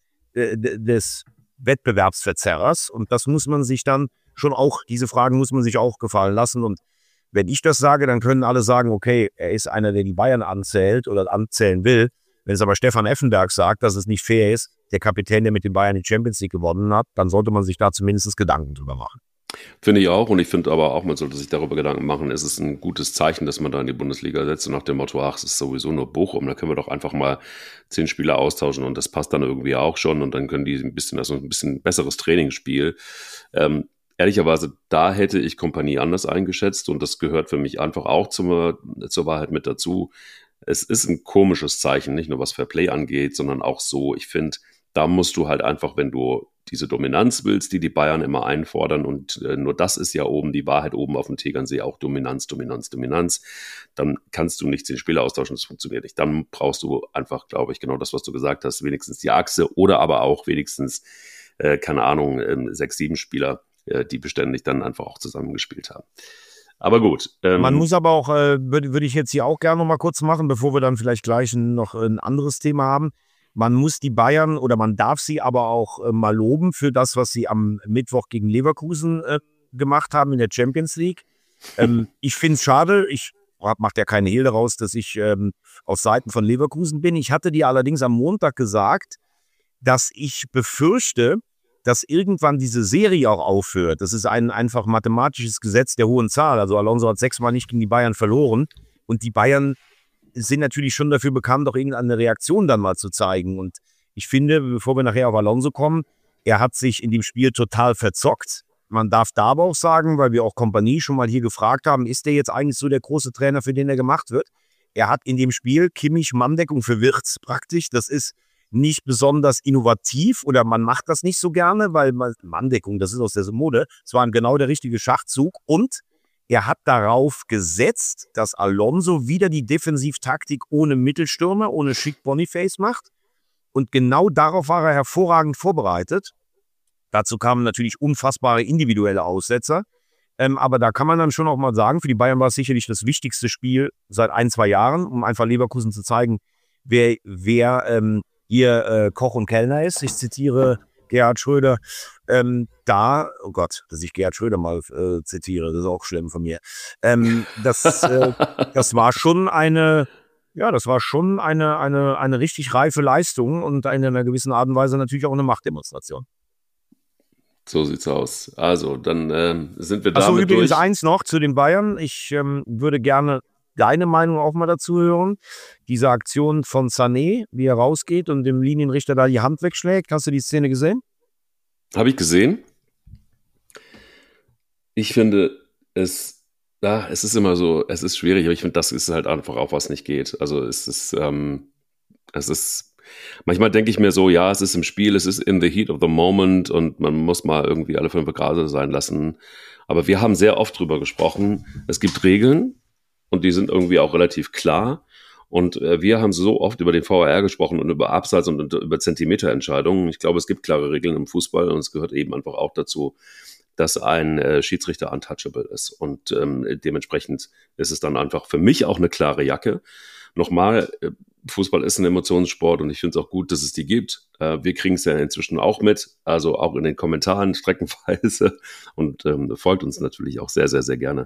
des Wettbewerbsverzerrers. Und das muss man sich dann schon auch, diese Fragen muss man sich auch gefallen lassen. Und wenn ich das sage, dann können alle sagen, okay, er ist einer, der die Bayern anzählt oder anzählen will. Wenn es aber Stefan Effenberg sagt, dass es nicht fair ist, der Kapitän, der mit den Bayern die Champions League gewonnen hat, dann sollte man sich da zumindest Gedanken drüber machen. Finde ich auch, und ich finde aber auch, man sollte sich darüber Gedanken machen, es ist ein gutes Zeichen, dass man da in die Bundesliga setzt und nach dem Motto, ach, es ist sowieso nur Bochum, da können wir doch einfach mal 10 Spieler austauschen und das passt dann irgendwie auch schon und dann können die ein bisschen besseres Trainingsspiel. Ehrlicherweise, da hätte ich Kompanie anders eingeschätzt und das gehört für mich einfach auch zur Wahrheit mit dazu. Es ist ein komisches Zeichen, nicht nur was Fairplay angeht, sondern auch so, ich finde, da musst du halt einfach, wenn du diese Dominanz willst, die Bayern immer einfordern und nur das ist ja oben die Wahrheit, oben auf dem Tegernsee auch Dominanz, dann kannst du nicht 10 Spieler austauschen, das funktioniert nicht. Dann brauchst du einfach, glaube ich, genau das, was du gesagt hast, wenigstens die Achse oder aber auch wenigstens, 6, 7 Spieler, die beständig dann einfach auch zusammengespielt haben. Aber gut. Man muss aber auch, würde ich jetzt hier auch gerne noch mal kurz machen, bevor wir dann vielleicht gleich noch ein anderes Thema haben. Man muss die Bayern oder man darf sie aber auch mal loben für das, was sie am Mittwoch gegen Leverkusen gemacht haben in der Champions League. Ich finde es schade, ich mache ja keinen Hehl daraus, dass ich auf Seiten von Leverkusen bin. Ich hatte dir allerdings am Montag gesagt, dass ich befürchte, dass irgendwann diese Serie auch aufhört. Das ist ein einfach mathematisches Gesetz der hohen Zahl. Also Alonso hat 6-mal nicht gegen die Bayern verloren und die Bayern sind natürlich schon dafür bekannt, auch irgendeine Reaktion dann mal zu zeigen. Und ich finde, bevor wir nachher auf Alonso kommen, er hat sich in dem Spiel total verzockt. Man darf da aber auch sagen, weil wir auch Kompanie schon mal hier gefragt haben, ist der jetzt eigentlich so der große Trainer, für den er gemacht wird? Er hat in dem Spiel Kimmich Manndeckung für Wirtz praktisch. Das ist nicht besonders innovativ oder man macht das nicht so gerne, weil Manndeckung, das ist aus der Mode. Es war genau der richtige Schachzug und er hat darauf gesetzt, dass Alonso wieder die Defensivtaktik ohne Mittelstürmer, ohne Schick Boniface macht. Und genau darauf war er hervorragend vorbereitet. Dazu kamen natürlich unfassbare individuelle Aussetzer. Aber da kann man dann schon auch mal sagen, für die Bayern war es sicherlich das wichtigste Spiel seit 1-2 Jahren, um einfach Leverkusen zu zeigen, wer hier Koch und Kellner ist. Ich zitiere Gerhard Schröder, oh Gott, dass ich Gerhard Schröder mal zitiere, das ist auch schlimm von mir. Das war schon eine richtig reife Leistung und in einer gewissen Art und Weise natürlich auch eine Machtdemonstration. So sieht's aus. Also, dann sind wir damit Achso, übrigens durch. eins noch zu den Bayern. Ich würde gerne deine Meinung auch mal dazu hören. Diese Aktion von Sané, wie er rausgeht und dem Linienrichter da die Hand wegschlägt. Hast du die Szene gesehen? Habe ich gesehen. Ich finde, es ist immer so, es ist schwierig, aber ich finde, das ist halt einfach auch, was nicht geht. Also es ist, manchmal denke ich mir so, ja, es ist im Spiel, es ist in the heat of the moment und man muss mal irgendwie alle 5 Grad sein lassen. Aber wir haben sehr oft drüber gesprochen. Es gibt Regeln und die sind irgendwie auch relativ klar. Und wir haben so oft über den VAR gesprochen und über Abseits und über Zentimeterentscheidungen. Ich glaube, es gibt klare Regeln im Fußball und es gehört eben einfach auch dazu, dass ein Schiedsrichter untouchable ist. Und dementsprechend ist es dann einfach für mich auch eine klare Jacke. Nochmal, Fußball ist ein Emotionssport und ich finde es auch gut, dass es die gibt. Wir kriegen es ja inzwischen auch mit, also auch in den Kommentaren streckenweise und folgt uns natürlich auch sehr, sehr, sehr gerne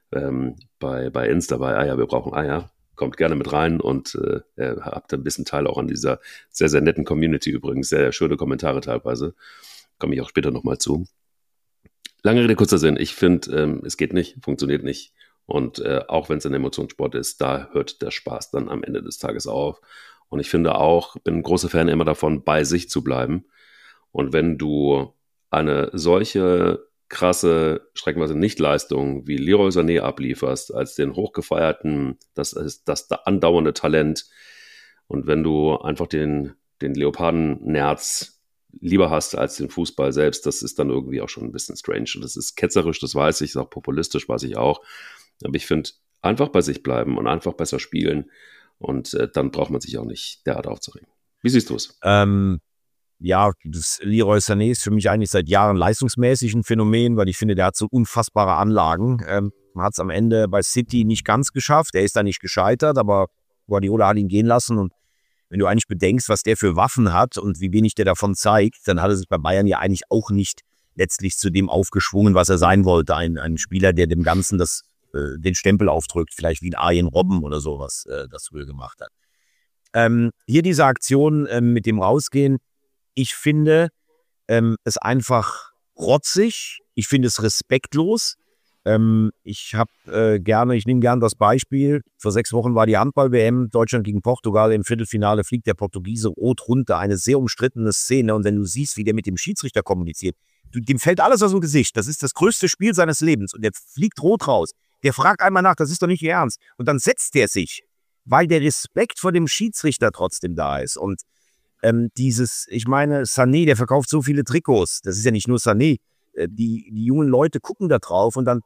bei Insta, bei Eier, wir brauchen Eier. Kommt gerne mit rein und habt ein bisschen Teil auch an dieser sehr, sehr netten Community übrigens. Sehr, sehr schöne Kommentare teilweise. Komme ich auch später nochmal zu. Lange Rede, kurzer Sinn. Ich finde, es geht nicht, funktioniert nicht. Und auch wenn es ein Emotionssport ist, da hört der Spaß dann am Ende des Tages auf. Und ich finde auch, bin ein großer Fan immer davon, bei sich zu bleiben. Und wenn du eine solche krasse, streckenweise Nichtleistung wie Leroy Sané ablieferst, als den hochgefeierten, das ist das andauernde Talent. Und wenn du einfach den Leoparden-Nerz lieber hast als den Fußball selbst, das ist dann irgendwie auch schon ein bisschen strange. Und das ist ketzerisch, das weiß ich, ist auch populistisch, weiß ich auch. Aber ich finde, einfach bei sich bleiben und einfach besser spielen und dann braucht man sich auch nicht derart aufzuregen. Wie siehst du es? Ja, das Leroy Sané ist für mich eigentlich seit Jahren leistungsmäßig ein Phänomen, weil ich finde, der hat so unfassbare Anlagen. Hat es am Ende bei City nicht ganz geschafft. Er ist da nicht gescheitert, aber Guardiola hat ihn gehen lassen. Und wenn du eigentlich bedenkst, was der für Waffen hat und wie wenig der davon zeigt, dann hat er sich bei Bayern ja eigentlich auch nicht letztlich zu dem aufgeschwungen, was er sein wollte. Ein Spieler, der dem Ganzen den Stempel aufdrückt, vielleicht wie ein Arjen Robben oder sowas, das früher gemacht hat. Hier diese Aktion mit dem Rausgehen, ich finde es einfach rotzig, ich finde es respektlos. Ich nehme gerne das Beispiel, vor 6 Wochen war die Handball-WM, Deutschland gegen Portugal, im Viertelfinale fliegt der Portugiese rot runter, eine sehr umstrittene Szene und wenn du siehst, wie der mit dem Schiedsrichter kommuniziert, dem fällt alles aus dem Gesicht, das ist das größte Spiel seines Lebens und der fliegt rot raus, der fragt einmal nach, das ist doch nicht Ihr Ernst und dann setzt der sich, weil der Respekt vor dem Schiedsrichter trotzdem da ist und ich meine, Sané, der verkauft so viele Trikots, das ist ja nicht nur Sané, die jungen Leute gucken da drauf und dann,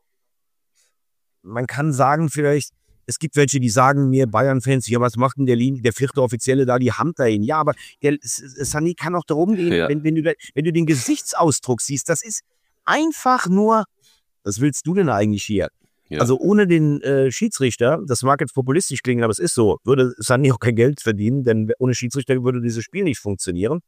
man kann sagen vielleicht, es gibt welche, die sagen mir, Bayern-Fans, ja, was macht denn der 4. Offizielle da die Hand dahin? Ja, aber Sané kann auch da rumgehen, ja. Wenn du den Gesichtsausdruck siehst, das ist einfach nur, was willst du denn eigentlich hier? Ja. Also ohne den Schiedsrichter, das mag jetzt populistisch klingen, aber es ist so, würde Sané auch kein Geld verdienen, denn ohne Schiedsrichter würde dieses Spiel nicht funktionieren.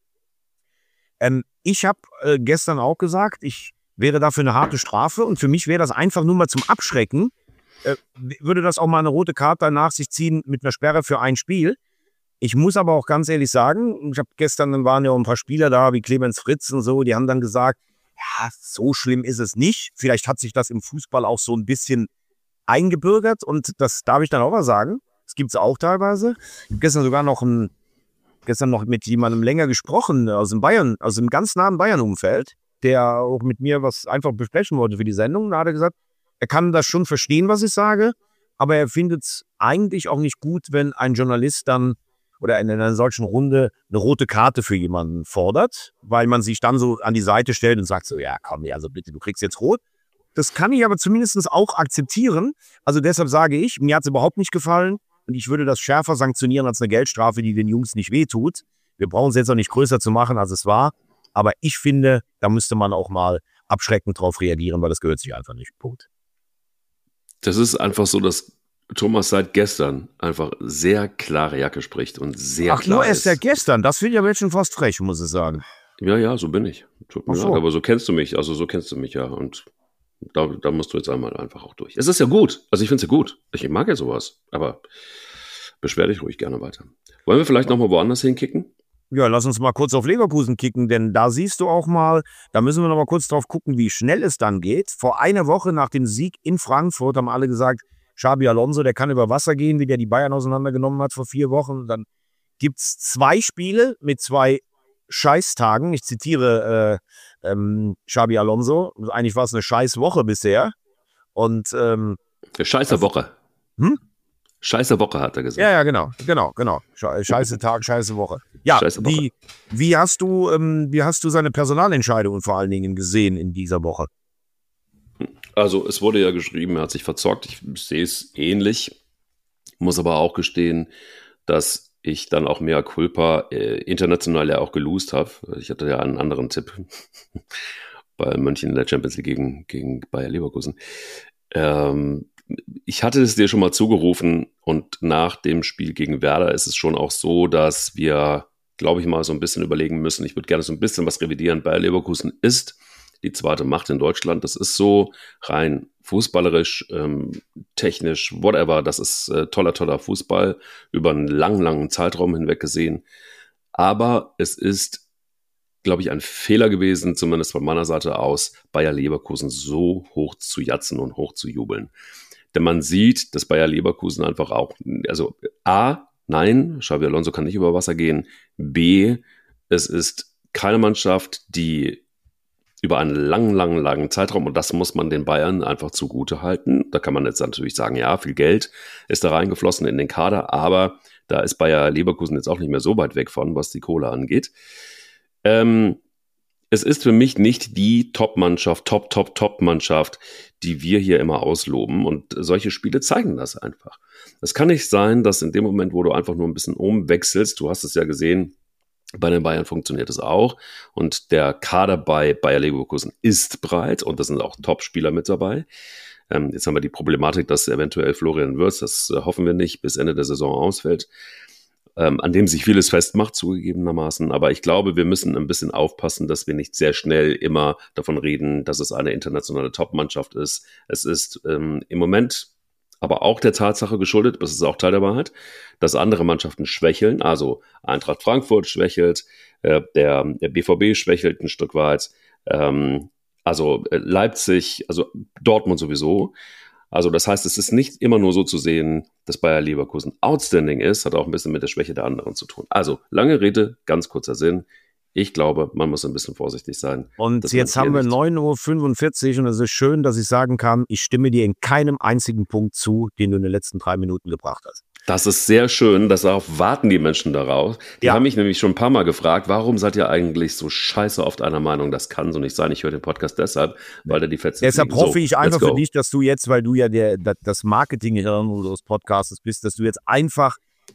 Ich habe gestern auch gesagt, ich wäre dafür eine harte Strafe und für mich wäre das einfach nur mal zum Abschrecken, würde das auch mal eine rote Karte nach sich ziehen mit einer Sperre für ein Spiel. Ich muss aber auch ganz ehrlich sagen, dann waren ja auch ein paar Spieler da, wie Clemens Fritz und so, die haben dann gesagt, ja, so schlimm ist es nicht. Vielleicht hat sich das im Fußball auch so ein bisschen eingebürgert und das darf ich dann auch mal sagen. Das gibt es auch teilweise. Ich habe gestern noch mit jemandem länger gesprochen aus dem ganz nahen Bayern-Umfeld, der auch mit mir was einfach besprechen wollte für die Sendung. Da hat er gesagt, er kann das schon verstehen, was ich sage, aber er findet es eigentlich auch nicht gut, wenn ein Journalist dann oder in einer solchen Runde eine rote Karte für jemanden fordert, weil man sich dann so an die Seite stellt und sagt so, ja komm, also bitte, du kriegst jetzt rot. Das kann ich aber zumindest auch akzeptieren. Also deshalb sage ich, mir hat es überhaupt nicht gefallen und ich würde das schärfer sanktionieren als eine Geldstrafe, die den Jungs nicht wehtut. Wir brauchen es jetzt auch nicht größer zu machen, als es war. Aber ich finde, da müsste man auch mal abschreckend drauf reagieren, weil das gehört sich einfach nicht. Punkt. Das ist einfach so, dass Thomas seit gestern einfach sehr klare Jacke spricht und sehr klar ist. Ach, nur erst seit gestern? Das finde ich aber jetzt schon fast frech, muss ich sagen. Ja, so bin ich. Tut mir leid, aber so kennst du mich. Also so kennst du mich ja und da musst du jetzt einmal einfach auch durch. Es ist ja gut. Also ich finde es ja gut. Ich mag ja sowas. Aber beschwer dich ruhig gerne weiter. Wollen wir vielleicht nochmal woanders hinkicken? Ja, lass uns mal kurz auf Leverkusen kicken, denn da siehst du auch mal, da müssen wir noch mal kurz drauf gucken, wie schnell es dann geht. Vor einer Woche nach dem Sieg in Frankfurt haben alle gesagt, Xabi Alonso, der kann über Wasser gehen, wie der die Bayern auseinandergenommen hat vor 4 Wochen. Dann gibt es 2 Spiele mit 2 Scheißtagen. Ich zitiere Xabi Alonso. Eigentlich war es eine scheiß Woche bisher. Und scheiße Woche. Scheiße Woche, hat er gesagt. Ja, genau. Scheiße Tag, scheiße Woche. Ja, scheiße Woche. Wie hast du seine Personalentscheidungen vor allen Dingen gesehen in dieser Woche? Also es wurde ja geschrieben, er hat sich verzockt. Ich sehe es ähnlich. Muss aber auch gestehen, dass ich dann auch mehr Culpa international ja auch gelost habe. Ich hatte ja einen anderen Tipp bei München in der Champions League gegen Bayer Leverkusen. Ich hatte es dir schon mal zugerufen und nach dem Spiel gegen Werder ist es schon auch so, dass wir, glaube ich, mal so ein bisschen überlegen müssen. Ich würde gerne so ein bisschen was revidieren. Bayer Leverkusen ist die zweite Macht in Deutschland. Das ist so rein fußballerisch, technisch, whatever. Das ist toller Fußball über einen langen Zeitraum hinweg gesehen. Aber es ist, glaube ich, ein Fehler gewesen, zumindest von meiner Seite aus, Bayer Leverkusen so hoch zu jatzen und hoch zu jubeln. Denn man sieht, dass Bayer Leverkusen einfach auch, also A, nein, Xabi Alonso kann nicht über Wasser gehen. B, es ist keine Mannschaft, die über einen langen Zeitraum, und das muss man den Bayern einfach zugute halten. Da kann man jetzt natürlich sagen, ja, viel Geld ist da reingeflossen in den Kader, aber da ist Bayer Leverkusen jetzt auch nicht mehr so weit weg von, was die Kohle angeht. Es ist für mich nicht die Top-Mannschaft, Top-Mannschaft, die wir hier immer ausloben. Und solche Spiele zeigen das einfach. Es kann nicht sein, dass in dem Moment, wo du einfach nur ein bisschen umwechselst, du hast es ja gesehen, bei den Bayern funktioniert es auch. Und der Kader bei Bayer Leverkusen ist breit und da sind auch Top-Spieler mit dabei. Jetzt haben wir die Problematik, dass eventuell Florian Wirtz, das hoffen wir nicht, bis Ende der Saison ausfällt. An dem sich vieles festmacht, zugegebenermaßen. Aber ich glaube, wir müssen ein bisschen aufpassen, dass wir nicht sehr schnell immer davon reden, dass es eine internationale Top-Mannschaft ist. Es ist im Moment aber auch der Tatsache geschuldet, das ist auch Teil der Wahrheit, dass andere Mannschaften schwächeln. Also Eintracht Frankfurt schwächelt, der BVB schwächelt ein Stück weit, also Leipzig, also Dortmund sowieso. Also das heißt, es ist nicht immer nur so zu sehen, dass Bayer Leverkusen outstanding ist, hat auch ein bisschen mit der Schwäche der anderen zu tun. Also lange Rede, ganz kurzer Sinn. Ich glaube, man muss ein bisschen vorsichtig sein. Und jetzt haben wir 9:45 Uhr und es ist schön, dass ich sagen kann, ich stimme dir in keinem einzigen Punkt zu, den du in den letzten 3 Minuten gebracht hast. Das ist sehr schön, darauf warten die Menschen darauf. Die haben mich nämlich schon ein paar Mal gefragt, warum seid ihr eigentlich so scheiße oft einer Meinung? Das kann so nicht sein. Ich höre den Podcast deshalb, weil da die Fetzen Deshalb hoffe ich einfach für dich, dass du jetzt, weil du ja das Marketinghirn unseres Podcasts bist, dass du jetzt einfach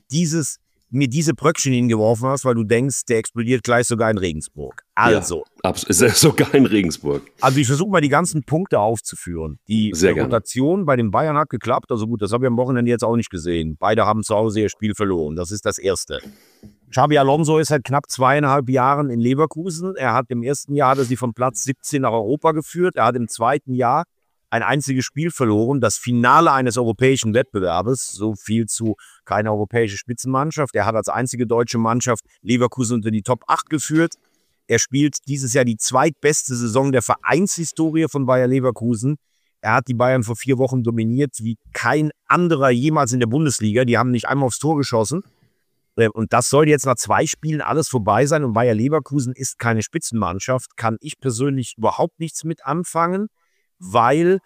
mir diese Bröckchen hingeworfen hast, weil du denkst, der explodiert gleich sogar in Regensburg. Also. Ja, ist sogar in Regensburg. Also ich versuche mal die ganzen Punkte aufzuführen. Die Rotation bei den Bayern hat geklappt. Also gut, das habe ich am Wochenende jetzt auch nicht gesehen. Beide haben zu Hause ihr Spiel verloren. Das ist das Erste. Xabi Alonso ist seit knapp 2,5 Jahren in Leverkusen. Er hat im ersten Jahr sie von Platz 17 nach Europa geführt. Er hat im zweiten Jahr ein einziges Spiel verloren, das Finale eines europäischen Wettbewerbes, so viel zu keine europäische Spitzenmannschaft. Er hat als einzige deutsche Mannschaft Leverkusen unter die Top 8 geführt. Er spielt dieses Jahr die zweitbeste Saison der Vereinshistorie von Bayer Leverkusen. Er hat die Bayern vor 4 Wochen dominiert, wie kein anderer jemals in der Bundesliga. Die haben nicht einmal aufs Tor geschossen. Und das soll jetzt nach 2 Spielen alles vorbei sein. Und Bayer Leverkusen ist keine Spitzenmannschaft, kann ich persönlich überhaupt nichts mit anfangen, weil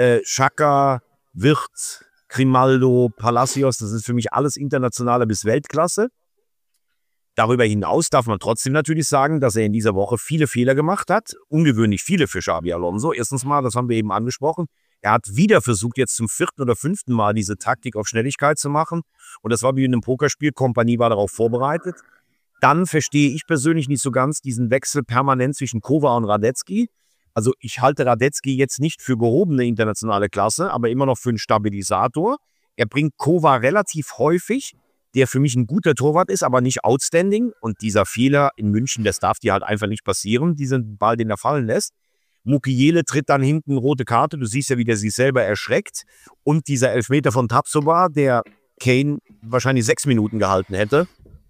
Xhaka, Wirtz, Grimaldo, Palacios, das ist für mich alles internationale bis Weltklasse. Darüber hinaus darf man trotzdem natürlich sagen, dass er in dieser Woche viele Fehler gemacht hat. Ungewöhnlich viele für Xabi Alonso. Erstens mal, das haben wir eben angesprochen, er hat wieder versucht, jetzt zum 4. oder 5. Mal diese Taktik auf Schnelligkeit zu machen. Und das war wie in einem Pokerspiel. Kompanie war darauf vorbereitet. Dann verstehe ich persönlich nicht so ganz diesen Wechsel permanent zwischen Kova und Radetzky. Also ich halte Radetzky jetzt nicht für gehobene internationale Klasse, aber immer noch für einen Stabilisator. Er bringt Kova relativ häufig, der für mich ein guter Torwart ist, aber nicht outstanding. Und dieser Fehler in München, das darf dir halt einfach nicht passieren, diesen Ball, den er fallen lässt. Mukiele tritt dann hinten, rote Karte, du siehst ja, wie der sich selber erschreckt. Und dieser Elfmeter von Tapsoba, der Kane wahrscheinlich 6 Minuten gehalten hätte.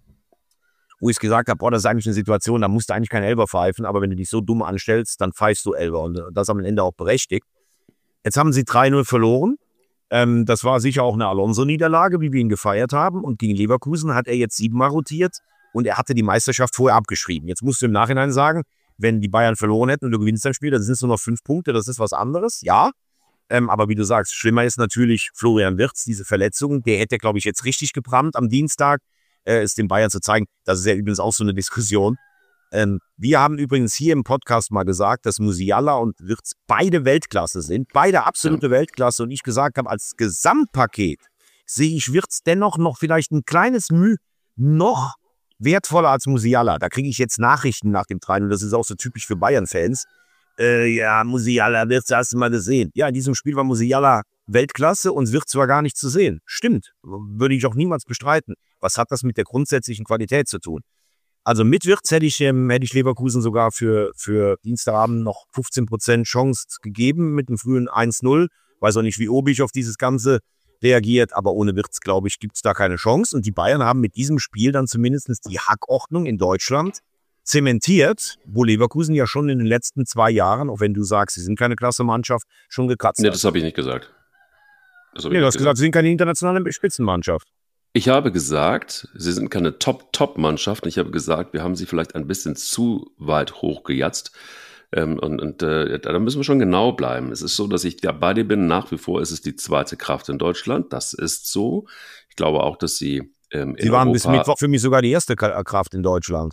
Wo ich gesagt habe, boah, das ist eigentlich eine Situation, da musst du eigentlich keinen Elfer pfeifen, aber wenn du dich so dumm anstellst, dann pfeifst du Elfer und das am Ende auch berechtigt. Jetzt haben sie 3:0 verloren. Das war sicher auch eine Alonso-Niederlage, wie wir ihn gefeiert haben. Und gegen Leverkusen hat er jetzt 7-mal rotiert und er hatte die Meisterschaft vorher abgeschrieben. Jetzt musst du im Nachhinein sagen, wenn die Bayern verloren hätten und du gewinnst ein Spiel, dann sind es nur noch 5 Punkte, das ist was anderes, ja. Aber wie du sagst, schlimmer ist natürlich Florian Wirtz, diese Verletzung, der hätte, glaube ich, jetzt richtig gebrannt am Dienstag, es den Bayern zu zeigen. Das ist ja übrigens auch so eine Diskussion. Wir haben übrigens hier im Podcast mal gesagt, dass Musiala und Wirtz beide Weltklasse sind, beide absolute Weltklasse, und ich gesagt habe, als Gesamtpaket sehe ich Wirtz dennoch noch vielleicht ein kleines Mühe noch wertvoller als Musiala. Da kriege ich jetzt Nachrichten nach dem 3-0, das ist auch so typisch für Bayern-Fans. Ja, Musiala, Wirtz hast du mal gesehen. Ja, in diesem Spiel war Musiala Weltklasse und Wirtz war gar nicht zu sehen. Stimmt, würde ich auch niemals bestreiten. Was hat das mit der grundsätzlichen Qualität zu tun? Also mit Wirtz hätte ich Leverkusen sogar für Dienstagabend noch 15% Chance gegeben mit einem frühen 1-0. Weiß auch nicht, wie Obich auf dieses Ganze reagiert, aber ohne Wirtz, glaube ich, gibt es da keine Chance. Und die Bayern haben mit diesem Spiel dann zumindest die Hackordnung in Deutschland zementiert, wo Leverkusen ja schon in den letzten 2 Jahren, auch wenn du sagst, sie sind keine Klasse-Mannschaft, schon gekratzt hat. Nee, das habe ich nicht gesagt. Du hast gesagt, sie sind keine internationale Spitzenmannschaft. Ich habe gesagt, sie sind keine Top-Mannschaft. Ich habe gesagt, wir haben sie vielleicht ein bisschen zu weit hochgejatzt. Da müssen wir schon genau bleiben. Es ist so, dass ich ja bei dir bin. Nach wie vor ist es die zweite Kraft in Deutschland. Das ist so. Ich glaube auch, dass sie Sie waren bis Mittwoch für mich sogar die erste Kraft in Deutschland.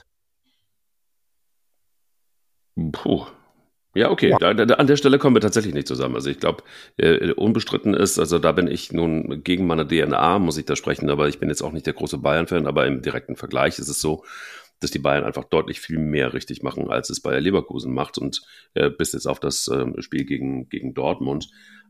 Puh. Ja, okay. Ja. An der Stelle kommen wir tatsächlich nicht zusammen. Also ich glaube, unbestritten ist, also da bin ich nun gegen meine DNA, muss ich da sprechen, aber ich bin jetzt auch nicht der große Bayern-Fan, aber im direkten Vergleich ist es so, dass die Bayern einfach deutlich viel mehr richtig machen, als es Bayer Leverkusen macht, und bis jetzt auf das Spiel gegen Dortmund.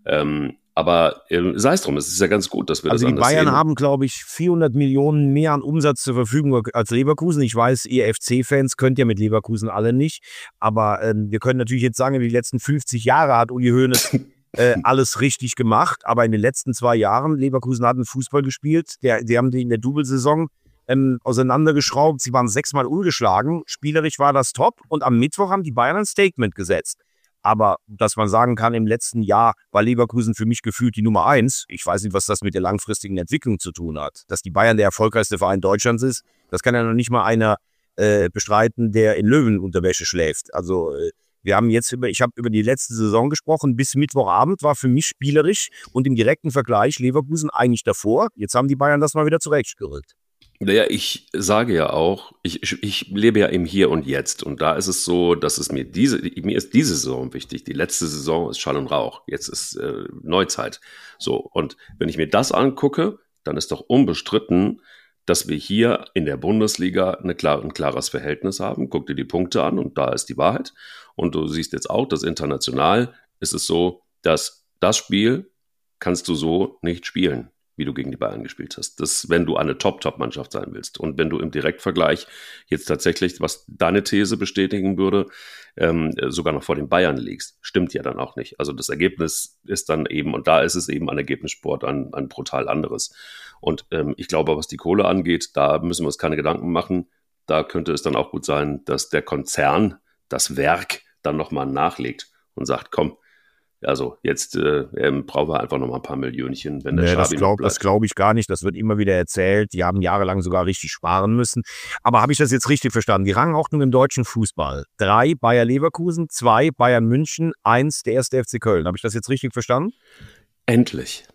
Aber sei es drum, es ist ja ganz gut, dass wir das anders sehen. Also die Bayern haben, glaube ich, 400 Millionen mehr an Umsatz zur Verfügung als Leverkusen. Ich weiß, ihr FC-Fans könnt ja mit Leverkusen alle nicht, aber wir können natürlich jetzt sagen, die letzten 50 Jahre hat Uli Hoeneß alles richtig gemacht, aber in den letzten 2 Jahren, Leverkusen hat einen Fußball gespielt, die haben die in der Double-Saison auseinandergeschraubt, sie waren 6-mal ungeschlagen, spielerisch war das top, und am Mittwoch haben die Bayern ein Statement gesetzt. Aber dass man sagen kann, im letzten Jahr war Leverkusen für mich gefühlt die Nummer 1. Ich weiß nicht, was das mit der langfristigen Entwicklung zu tun hat. Dass die Bayern der erfolgreichste Verein Deutschlands ist, das kann ja noch nicht mal einer bestreiten, der in Löwenunterwäsche schläft. Also ich habe über die letzte Saison gesprochen. Bis Mittwochabend war für mich spielerisch und im direkten Vergleich Leverkusen eigentlich davor. Jetzt haben die Bayern das mal wieder zurechtgerückt. Naja, ich sage ja auch, ich lebe ja im Hier und Jetzt, und da ist es so, dass mir ist diese Saison wichtig. Die letzte Saison ist Schall und Rauch. Jetzt ist Neuzeit. So, und wenn ich mir das angucke, dann ist doch unbestritten, dass wir hier in der Bundesliga ein klares Verhältnis haben. Guck dir die Punkte an und da ist die Wahrheit. Und du siehst jetzt auch, dass international ist es so, dass das Spiel kannst du so nicht spielen, wie du gegen die Bayern gespielt hast. Das, wenn du eine Top-Mannschaft sein willst. Und wenn du im Direktvergleich jetzt tatsächlich, was deine These bestätigen würde, sogar noch vor den Bayern liegst, stimmt ja dann auch nicht. Also das Ergebnis ist dann eben, und da ist es eben ein Ergebnissport, ein brutal anderes. Und ich glaube, was die Kohle angeht, da müssen wir uns keine Gedanken machen. Da könnte es dann auch gut sein, dass der Konzern, das Werk, dann nochmal nachlegt und sagt, komm, also jetzt brauchen wir einfach noch mal ein paar Millionchen, wenn der Schabi noch bleibt. Das glaube ich gar nicht. Das wird immer wieder erzählt. Die haben jahrelang sogar richtig sparen müssen. Aber habe ich das jetzt richtig verstanden? Die Rangordnung im deutschen Fußball. 3 Bayer Leverkusen, 2 Bayern München, 1 der 1. FC Köln. Habe ich das jetzt richtig verstanden? Endlich.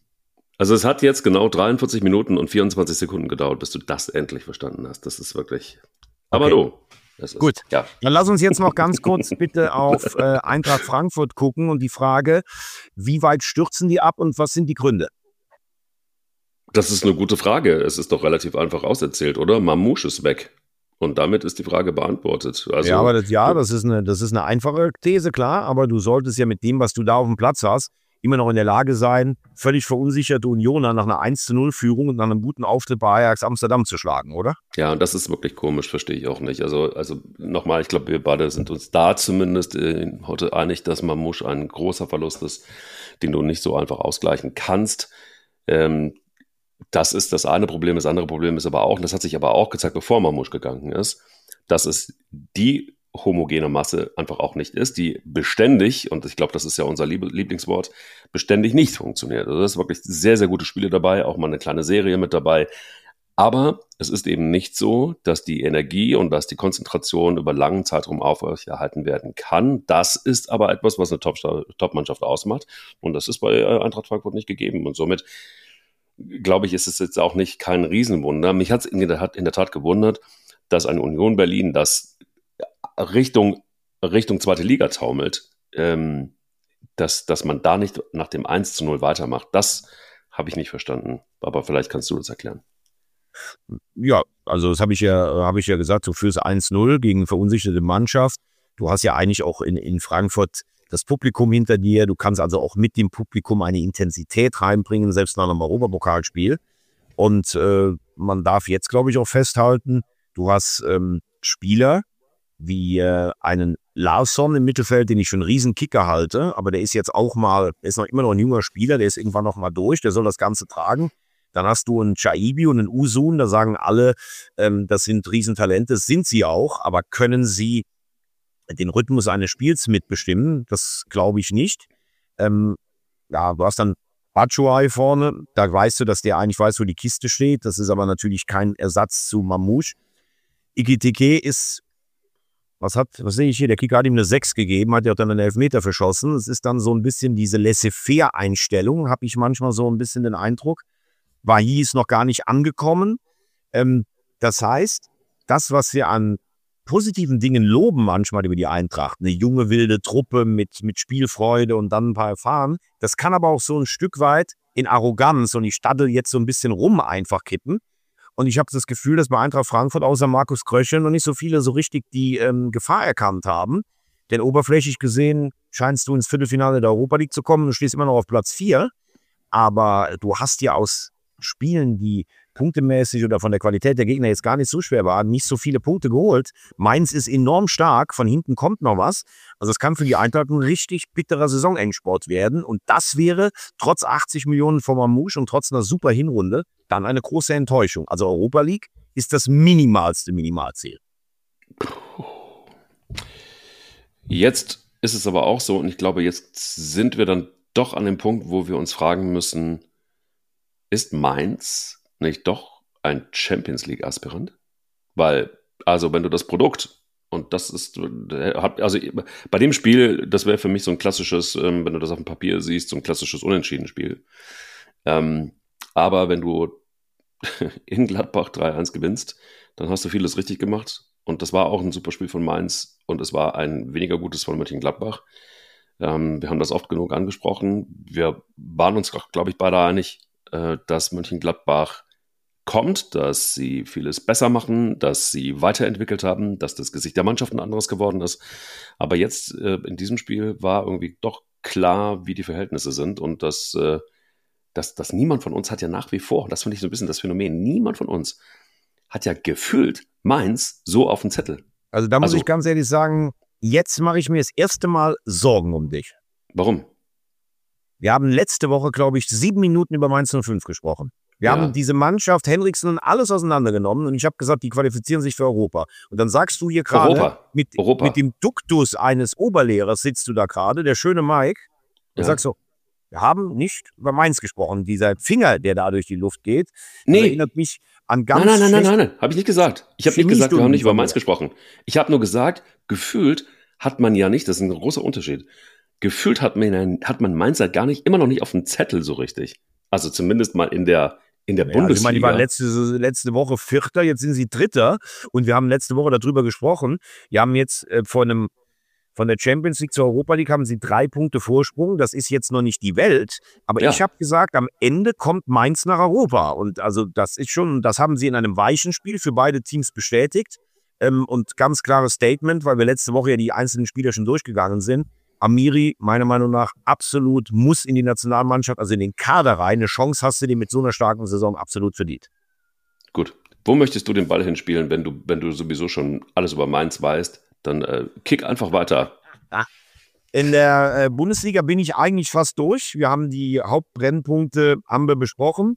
Also es hat jetzt genau 43 Minuten und 24 Sekunden gedauert, bis du das endlich verstanden hast. Das ist wirklich... Aber okay. Gut, ja. Dann lass uns jetzt noch ganz kurz bitte auf Eintracht Frankfurt gucken und die Frage, wie weit stürzen die ab und was sind die Gründe? Das ist eine gute Frage. Es ist doch relativ einfach auserzählt, oder? Mamouche ist weg. Und damit ist die Frage beantwortet. Also, ja, aber das ist eine einfache These, klar, aber du solltest ja mit dem, was du da auf dem Platz hast, immer noch in der Lage sein, völlig verunsicherte Unioner nach einer 1-0-Führung und nach einem guten Auftritt bei Ajax Amsterdam zu schlagen, oder? Ja, und das ist wirklich komisch, verstehe ich auch nicht. Also nochmal, ich glaube, wir beide sind uns da zumindest heute einig, dass Mamouche ein großer Verlust ist, den du nicht so einfach ausgleichen kannst. Das ist das eine Problem. Das andere Problem ist aber auch, und das hat sich aber auch gezeigt, bevor Mamouche gegangen ist, dass es die homogene Masse einfach auch nicht ist, die beständig, und ich glaube, das ist ja unser Lieblingswort, beständig nicht funktioniert. Also das ist wirklich sehr, sehr gute Spiele dabei, auch mal eine kleine Serie mit dabei, Aber es ist eben nicht so, dass die Energie und dass die Konzentration über langen Zeitraum aufrechterhalten werden kann. Das ist aber etwas, was eine Top-Mannschaft ausmacht. Und das ist bei Eintracht Frankfurt nicht gegeben. Und somit, glaube ich, ist es jetzt auch nicht kein Riesenwunder. Mich hat es in der Tat gewundert, dass eine Union Berlin, das Richtung zweite Liga taumelt, dass man da nicht nach dem 1:0 weitermacht. Das habe ich nicht verstanden. Aber vielleicht kannst du das erklären. Ja, also das habe ich ja gesagt, du führst 1:0 gegen eine verunsicherte Mannschaft. Du hast ja eigentlich auch in Frankfurt das Publikum hinter dir. Du kannst also auch mit dem Publikum eine Intensität reinbringen, selbst nach einem Europapokalspiel. Und man darf jetzt, glaube ich, auch festhalten, du hast Spieler wie einen Larsson im Mittelfeld, den ich für einen riesen Kicker halte, aber der ist jetzt auch mal, der ist noch immer noch ein junger Spieler, der ist irgendwann noch mal durch, der soll das Ganze tragen. Dann hast du einen Chaibi und einen Usun, da sagen alle, das sind Riesentalente, das sind sie auch, aber können sie den Rhythmus eines Spiels mitbestimmen? Das glaube ich nicht. Du hast dann Batshuayi vorne, da weißt du, dass der eigentlich weiß, wo die Kiste steht, das ist aber natürlich kein Ersatz zu Mamouche. Ekitike ist, was sehe ich hier, der Kicker hat ihm eine 6 gegeben, hat ja auch dann einen Elfmeter verschossen. Es ist dann so ein bisschen diese Laissez-faire-Einstellung, habe ich manchmal so ein bisschen den Eindruck. Wahi ist noch gar nicht angekommen. Das heißt, das, was wir an positiven Dingen loben manchmal über die Eintracht, eine junge, wilde Truppe mit Spielfreude und dann ein paar Erfahren, das kann aber auch so ein Stück weit in Arroganz und ich staddel jetzt so ein bisschen rum einfach kippen. Und ich habe das Gefühl, dass bei Eintracht Frankfurt außer Markus Krösche noch nicht so viele so richtig die Gefahr erkannt haben. Denn oberflächlich gesehen scheinst du ins Viertelfinale der Europa League zu kommen. Du stehst immer noch auf Platz 4. Aber du hast ja aus Spielen, die punktemäßig oder von der Qualität der Gegner jetzt gar nicht so schwer waren, nicht so viele Punkte geholt. Mainz ist enorm stark, von hinten kommt noch was. Also es kann für die Eintracht ein richtig bitterer Saisonendsport werden. Und das wäre trotz 80 Millionen von Mamouche und trotz einer super Hinrunde dann eine große Enttäuschung. Also Europa League ist das Minimalziel. Jetzt ist es aber auch so, und ich glaube, jetzt sind wir dann doch an dem Punkt, wo wir uns fragen müssen, ist Mainz nicht doch ein Champions-League-Aspirant? Weil, also wenn du das Produkt, und das ist, also bei dem Spiel, das wäre für mich so ein klassisches, wenn du das auf dem Papier siehst, so ein klassisches Unentschieden-Spiel. Aber wenn du in Gladbach 3-1 gewinnst, dann hast du vieles richtig gemacht. Und das war auch ein super Spiel von Mainz und es war ein weniger gutes von Mönchengladbach. Wir haben das oft genug angesprochen. Wir waren uns, glaube ich, beide einig, dass Mönchengladbach kommt, dass sie vieles besser machen, dass sie weiterentwickelt haben, dass das Gesicht der Mannschaft ein anderes geworden ist. Aber jetzt in diesem Spiel war irgendwie doch klar, wie die Verhältnisse sind und dass niemand von uns hat ja nach wie vor, das finde ich so ein bisschen das Phänomen, niemand von uns hat ja gefühlt Mainz so auf dem Zettel. Also da muss ich ganz ehrlich sagen, jetzt mache ich mir das erste Mal Sorgen um dich. Warum? Wir haben letzte Woche, glaube ich, 7 Minuten über Mainz 05 gesprochen. Wir haben diese Mannschaft, Henriksen und alles auseinandergenommen und ich habe gesagt, die qualifizieren sich für Europa. Und dann sagst du hier gerade, mit dem Duktus eines Oberlehrers sitzt du da gerade, der schöne Mike, und sagst so, wir haben nicht über Mainz gesprochen. Dieser Finger, der da durch die Luft geht, erinnert mich an ganz... Nein, habe ich nicht gesagt. Ich habe nicht gesagt, wir haben nicht über Mainz gesprochen. Ich habe nur gesagt, gefühlt hat man ja nicht, das ist ein großer Unterschied, gefühlt hat man Mainz halt immer noch nicht auf dem Zettel so richtig. Also zumindest mal in der Bundesliga. Ich meine, die waren letzte Woche Vierter, jetzt sind sie Dritter und wir haben letzte Woche darüber gesprochen. Wir haben jetzt von der Champions League zur Europa League haben sie 3 Punkte Vorsprung. Das ist jetzt noch nicht die Welt, aber ich habe gesagt, am Ende kommt Mainz nach Europa und also das haben sie in einem weichen Spiel für beide Teams bestätigt und ganz klares Statement, weil wir letzte Woche ja die einzelnen Spieler schon durchgegangen sind. Amiri, meiner Meinung nach, absolut muss in die Nationalmannschaft, also in den Kader rein. Eine Chance hast du dir mit so einer starken Saison absolut verdient. Gut. Wo möchtest du den Ball hinspielen, wenn du sowieso schon alles über Mainz weißt? Dann kick einfach weiter. In der Bundesliga bin ich eigentlich fast durch. Wir haben die Hauptbrennpunkte besprochen.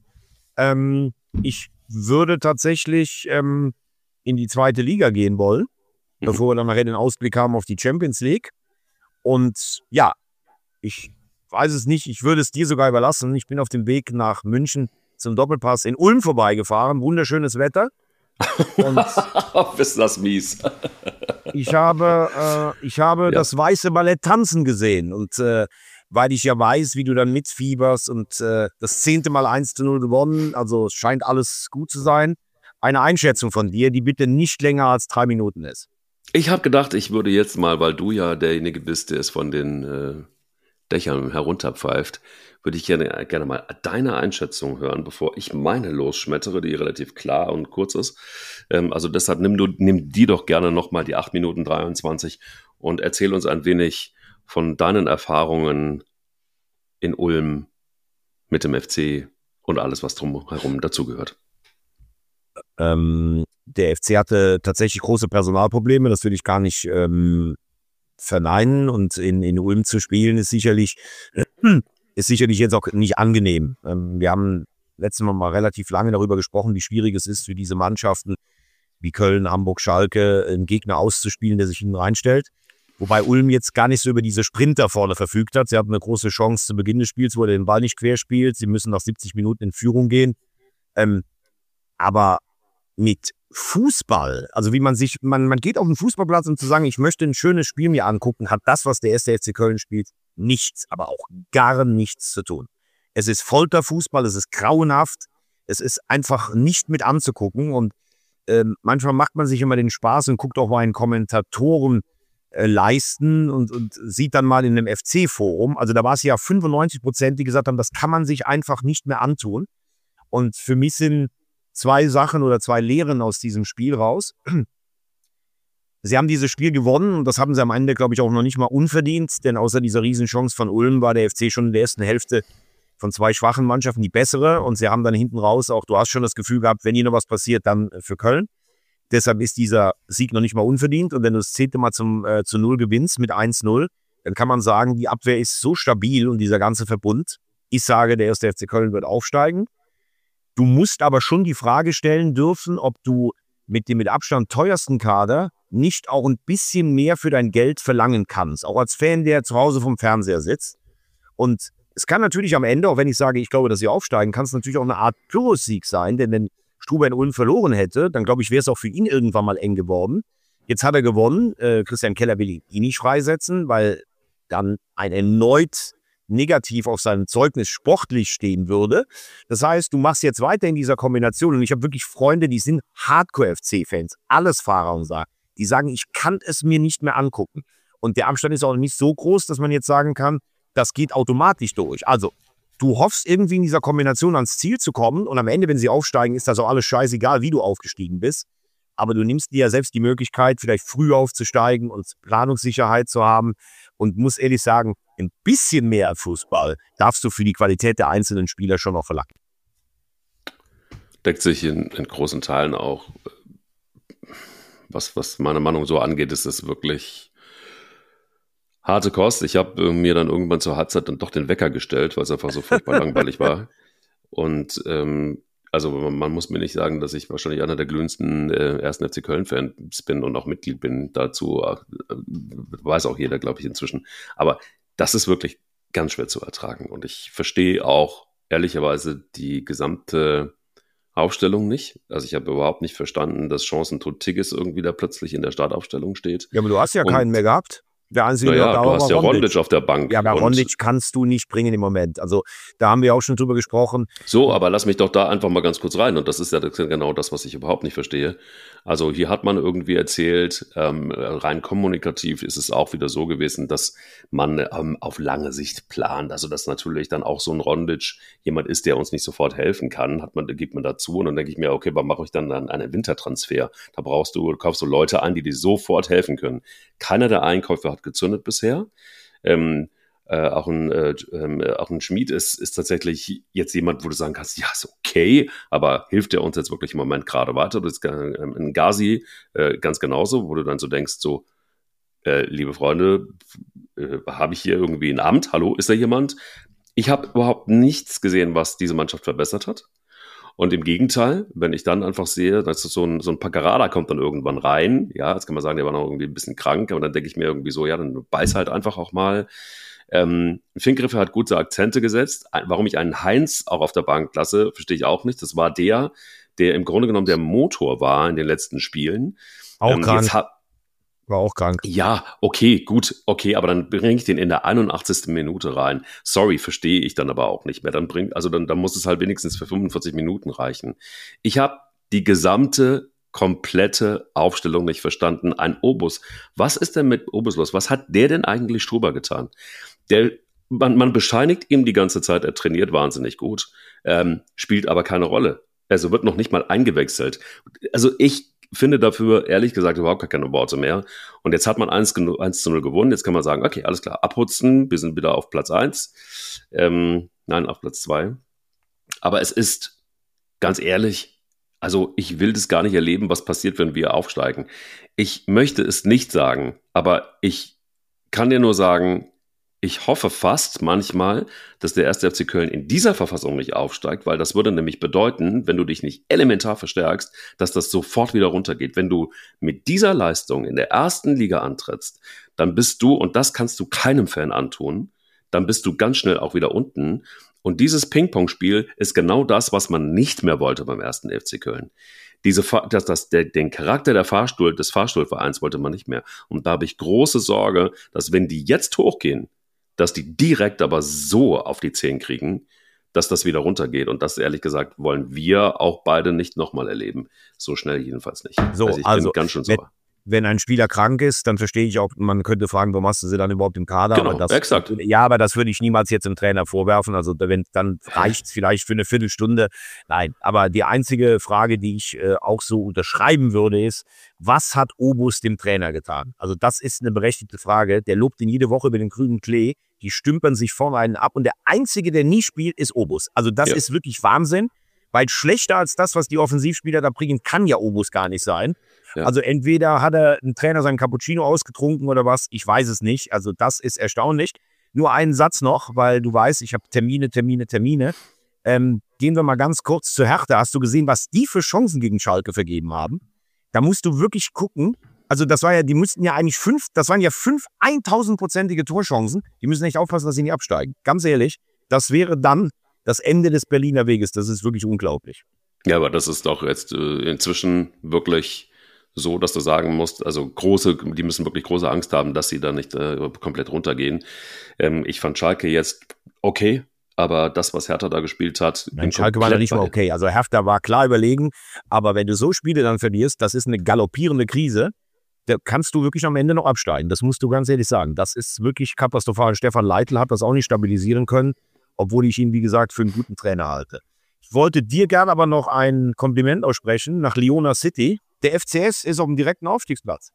Ich würde tatsächlich in die zweite Liga gehen wollen, bevor wir dann nachher den Ausblick haben auf die Champions League. Und ja, ich weiß es nicht, ich würde es dir sogar überlassen. Ich bin auf dem Weg nach München zum Doppelpass in Ulm vorbeigefahren. Wunderschönes Wetter. Und ist das mies. ich habe das weiße Ballett tanzen gesehen. Und weil ich ja weiß, wie du dann mitfieberst und das 10. Mal 1:0 gewonnen, also es scheint alles gut zu sein. Eine Einschätzung von dir, die bitte nicht länger als 3 Minuten ist. Ich habe gedacht, ich würde jetzt mal, weil du ja derjenige bist, der es von den Dächern herunterpfeift, würde ich gerne mal deine Einschätzung hören, bevor ich meine losschmettere, die relativ klar und kurz ist. Also deshalb nimm die doch gerne nochmal die 8 Minuten 23 und erzähl uns ein wenig von deinen Erfahrungen in Ulm mit dem FC und alles, was drumherum dazugehört. Der FC hatte tatsächlich große Personalprobleme, das will ich gar nicht verneinen, und in Ulm zu spielen ist sicherlich jetzt auch nicht angenehm. Wir haben letztes Mal relativ lange darüber gesprochen, wie schwierig es ist für diese Mannschaften wie Köln, Hamburg, Schalke, einen Gegner auszuspielen, der sich hinten reinstellt. Wobei Ulm jetzt gar nicht so über diese Sprinter vorne verfügt hat. Sie hatten eine große Chance zu Beginn des Spiels, wo er den Ball nicht quer spielt. Sie müssen nach 70 Minuten in Führung gehen. Aber mit Fußball, also wie man geht auf den Fußballplatz, um zu sagen, ich möchte ein schönes Spiel mir angucken, hat das, was der 1. FC Köln spielt, nichts, aber auch gar nichts zu tun. Es ist Folterfußball, es ist grauenhaft, es ist einfach nicht mit anzugucken, und manchmal macht man sich immer den Spaß und guckt auch mal einen Kommentatoren leisten und sieht dann mal in einem FC-Forum, also da war es ja 95%, die gesagt haben, das kann man sich einfach nicht mehr antun, und für mich sind 2 Sachen oder 2 Lehren aus diesem Spiel raus. Sie haben dieses Spiel gewonnen, und das haben sie am Ende, glaube ich, auch noch nicht mal unverdient, denn außer dieser Riesenchance von Ulm war der FC schon in der ersten Hälfte von 2 schwachen Mannschaften die bessere, und sie haben dann hinten raus auch, du hast schon das Gefühl gehabt, wenn hier noch was passiert, dann für Köln. Deshalb ist dieser Sieg noch nicht mal unverdient, und wenn du das 10. Mal zu 0 gewinnst mit 1:0, dann kann man sagen, die Abwehr ist so stabil und dieser ganze Verbund. Ich sage, der 1. FC Köln wird aufsteigen. Du musst aber schon die Frage stellen dürfen, ob du mit dem mit Abstand teuersten Kader nicht auch ein bisschen mehr für dein Geld verlangen kannst. Auch als Fan, der zu Hause vom Fernseher sitzt. Und es kann natürlich am Ende, auch wenn ich sage, ich glaube, dass sie aufsteigen, kann es natürlich auch eine Art Pyrrhus-Sieg sein. Denn wenn Struber in Ulm verloren hätte, dann glaube ich, wäre es auch für ihn irgendwann mal eng geworden. Jetzt hat er gewonnen. Christian Keller will ihn nicht freisetzen, weil dann ein erneut negativ auf seinem Zeugnis sportlich stehen würde. Das heißt, du machst jetzt weiter in dieser Kombination, und ich habe wirklich Freunde, die sind Hardcore-FC-Fans, alles Fahrer und sagen, die sagen, ich kann es mir nicht mehr angucken. Und der Abstand ist auch nicht so groß, dass man jetzt sagen kann, das geht automatisch durch. Also, du hoffst irgendwie in dieser Kombination ans Ziel zu kommen, und am Ende, wenn sie aufsteigen, ist das auch alles scheißegal, wie du aufgestiegen bist. Aber du nimmst dir ja selbst die Möglichkeit, vielleicht früh aufzusteigen und Planungssicherheit zu haben, und muss ehrlich sagen, ein bisschen mehr Fußball darfst du für die Qualität der einzelnen Spieler schon noch verlangen. Deckt sich in großen Teilen auch, was meine Meinung so angeht, ist es wirklich harte Kost. Ich habe mir dann irgendwann zur Halbzeit dann doch den Wecker gestellt, weil es einfach so furchtbar langweilig war. Und also man muss mir nicht sagen, dass ich wahrscheinlich einer der glühendsten 1. FC Köln-Fans bin und auch Mitglied bin dazu. Weiß auch jeder, glaube ich, inzwischen. Aber das ist wirklich ganz schwer zu ertragen. Und ich verstehe auch ehrlicherweise die gesamte Aufstellung nicht. Also ich habe überhaupt nicht verstanden, dass Chancentod Tigges irgendwie da plötzlich in der Startaufstellung steht. Ja, aber du hast ja keinen mehr gehabt. Der einzige, du hast ja Rondic auf der Bank. Ja, aber Rondic kannst du nicht bringen im Moment. Also da haben wir auch schon drüber gesprochen. So, aber lass mich doch da einfach mal ganz kurz rein. Und das ist ja genau das, was ich überhaupt nicht verstehe. Also hier hat man irgendwie erzählt, rein kommunikativ ist es auch wieder so gewesen, dass man auf lange Sicht plant. Also dass natürlich dann auch so ein Rondic jemand ist, der uns nicht sofort helfen kann, gibt man dazu. Und dann denke ich mir, okay, warum mache ich dann einen Wintertransfer? Da kaufst du Leute ein, die dir sofort helfen können. Keiner der Einkäufe hat gezündet bisher. Auch ein Schmied ist tatsächlich jetzt jemand, wo du sagen kannst, ja, ist okay, aber hilft der uns jetzt wirklich im Moment gerade weiter? Das ist ein Gazi ganz genauso, wo du dann so denkst, so, liebe Freunde, habe ich hier irgendwie ein Amt? Hallo, ist da jemand? Ich habe überhaupt nichts gesehen, was diese Mannschaft verbessert hat. Und im Gegenteil, wenn ich dann einfach sehe, dass so ein Paccarada kommt dann irgendwann rein, ja, jetzt kann man sagen, der war noch irgendwie ein bisschen krank, aber dann denke ich mir irgendwie so, ja, dann beiß halt einfach auch mal. Finkriffe hat gute Akzente gesetzt. Warum ich einen Heinz auch auf der Bank lasse, verstehe ich auch nicht. Das war der im Grunde genommen der Motor war in den letzten Spielen. Auch krank. War auch krank. Ja, okay, gut, okay, aber dann bringe ich den in der 81. Minute rein. Sorry, verstehe ich dann aber auch nicht mehr. Dann muss es halt wenigstens für 45 Minuten reichen. Ich habe die gesamte komplette Aufstellung nicht verstanden. Ein Obus. Was ist denn mit Obus los? Was hat der denn eigentlich Struber getan? Man bescheinigt ihm die ganze Zeit, er trainiert wahnsinnig gut, spielt aber keine Rolle. Also wird noch nicht mal eingewechselt. Also ich finde dafür, ehrlich gesagt, überhaupt gar keine Worte mehr. Und jetzt hat man 1:0 gewonnen. Jetzt kann man sagen, okay, alles klar, abputzen. Wir sind wieder auf Platz 1. Nein, auf Platz 2. Aber es ist, ganz ehrlich, also ich will das gar nicht erleben, was passiert, wenn wir aufsteigen. Ich möchte es nicht sagen, aber ich kann dir nur sagen, ich hoffe fast manchmal, dass der 1. FC Köln in dieser Verfassung nicht aufsteigt, weil das würde nämlich bedeuten, wenn du dich nicht elementar verstärkst, dass das sofort wieder runtergeht. Wenn du mit dieser Leistung in der ersten Liga antrittst, dann bist du, und das kannst du keinem Fan antun, dann bist du ganz schnell auch wieder unten. Und dieses Ping-Pong-Spiel ist genau das, was man nicht mehr wollte beim 1. FC Köln. Den Charakter des Fahrstuhlvereins wollte man nicht mehr. Und da habe ich große Sorge, dass wenn die jetzt hochgehen, dass die direkt aber so auf die Zehen kriegen, dass das wieder runtergeht. Und das, ehrlich gesagt, wollen wir auch beide nicht nochmal erleben. So schnell jedenfalls nicht. So, ich bin ganz schön sauer. Wenn ein Spieler krank ist, dann verstehe ich auch, man könnte fragen, warum hast du sie dann überhaupt im Kader? Genau, aber exakt. Ja, aber das würde ich niemals jetzt dem Trainer vorwerfen. Also dann reicht es vielleicht für eine Viertelstunde. Nein, aber die einzige Frage, die ich auch so unterschreiben würde, ist, was hat Obus dem Trainer getan? Also das ist eine berechtigte Frage. Der lobt ihn jede Woche über den grünen Klee. Die stümpern sich vorne einen ab. Und der Einzige, der nie spielt, ist Obus. Also das ist wirklich Wahnsinn. Weil schlechter als das, was die Offensivspieler da bringen, kann ja Obus gar nicht sein. Ja. Also entweder hat ein Trainer seinen Cappuccino ausgetrunken oder was, ich weiß es nicht. Also das ist erstaunlich. Nur einen Satz noch, weil du weißt, ich habe Termine. Gehen wir mal ganz kurz zu Hertha. Hast du gesehen, was die für Chancen gegen Schalke vergeben haben? Da musst du wirklich gucken. Also das waren ja 5 1000-prozentige Torchancen. Die müssen echt aufpassen, dass sie nicht absteigen. Ganz ehrlich, das wäre dann das Ende des Berliner Weges. Das ist wirklich unglaublich. Ja, aber das ist doch jetzt inzwischen wirklich so, dass du sagen musst, also die müssen wirklich große Angst haben, dass sie da nicht komplett runtergehen. Ich fand Schalke jetzt okay, aber das, was Hertha da gespielt hat... Nein, Schalke war da nicht mal okay. Also Hertha war klar überlegen, aber wenn du so Spiele dann verlierst, das ist eine galoppierende Krise, da kannst du wirklich am Ende noch absteigen. Das musst du ganz ehrlich sagen. Das ist wirklich katastrophal. Stefan Leitl hat das auch nicht stabilisieren können, obwohl ich ihn, wie gesagt, für einen guten Trainer halte. Ich wollte dir gerne aber noch ein Kompliment aussprechen nach Leona City. Der FCS ist auf dem direkten Aufstiegsplatz.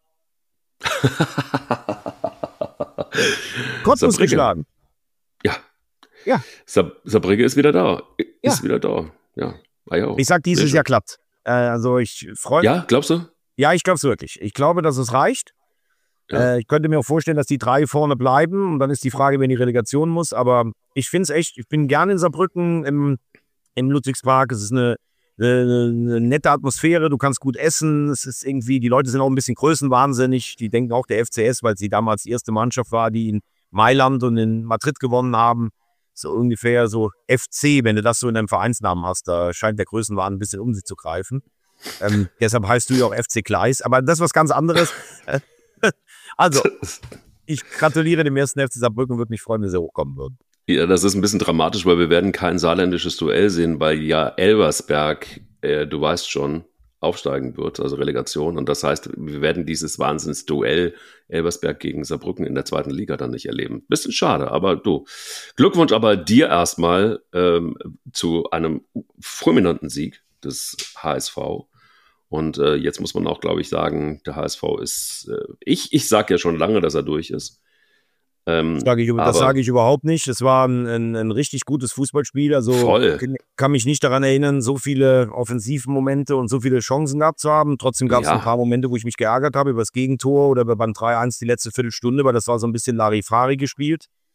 Cottbus geschlagen. Ja. Saarbrücken ist wieder da. Ja. Ich sag, dieses Jahr klappt. Also ich freue mich. Ja, glaubst du? Ja, ich glaube es wirklich. Ich glaube, dass es reicht. Ja. Ich könnte mir auch vorstellen, dass die 3 vorne bleiben. Und dann ist die Frage, wenn die Relegation muss. Aber ich finde es echt, ich bin gerne in Saarbrücken im Ludwigspark. Es ist eine nette Atmosphäre, du kannst gut essen, es ist irgendwie, die Leute sind auch ein bisschen größenwahnsinnig, die denken auch der FCS, weil sie damals die erste Mannschaft war, die in Mailand und in Madrid gewonnen haben, so ungefähr so FC, wenn du das so in deinem Vereinsnamen hast, da scheint der Größenwahn ein bisschen um sich zu greifen. Deshalb heißt du ja auch FC Gleis, aber das ist was ganz anderes. Also, ich gratuliere dem ersten FC Saarbrücken, würde mich freuen, wenn sie hochkommen würden. Ja, das ist ein bisschen dramatisch, weil wir werden kein saarländisches Duell sehen, weil ja Elversberg, du weißt schon, aufsteigen wird, also Relegation. Und das heißt, wir werden dieses Wahnsinnsduell Elversberg gegen Saarbrücken in der 2. Liga dann nicht erleben. Bisschen schade, aber du. Glückwunsch aber dir erstmal zu einem fulminanten Sieg des HSV. Und jetzt muss man auch, glaube ich, sagen, der HSV ist, ich sage ja schon lange, dass er durch ist. Das sage ich überhaupt nicht. Es war ein richtig gutes Fußballspiel. Also voll. Kann mich nicht daran erinnern, so viele Offensivmomente und so viele Chancen gehabt zu haben. Trotzdem gab es ein paar Momente, wo ich mich geärgert habe über das Gegentor oder beim 3-1 die letzte Viertelstunde, weil das war so ein bisschen Larifari gespielt.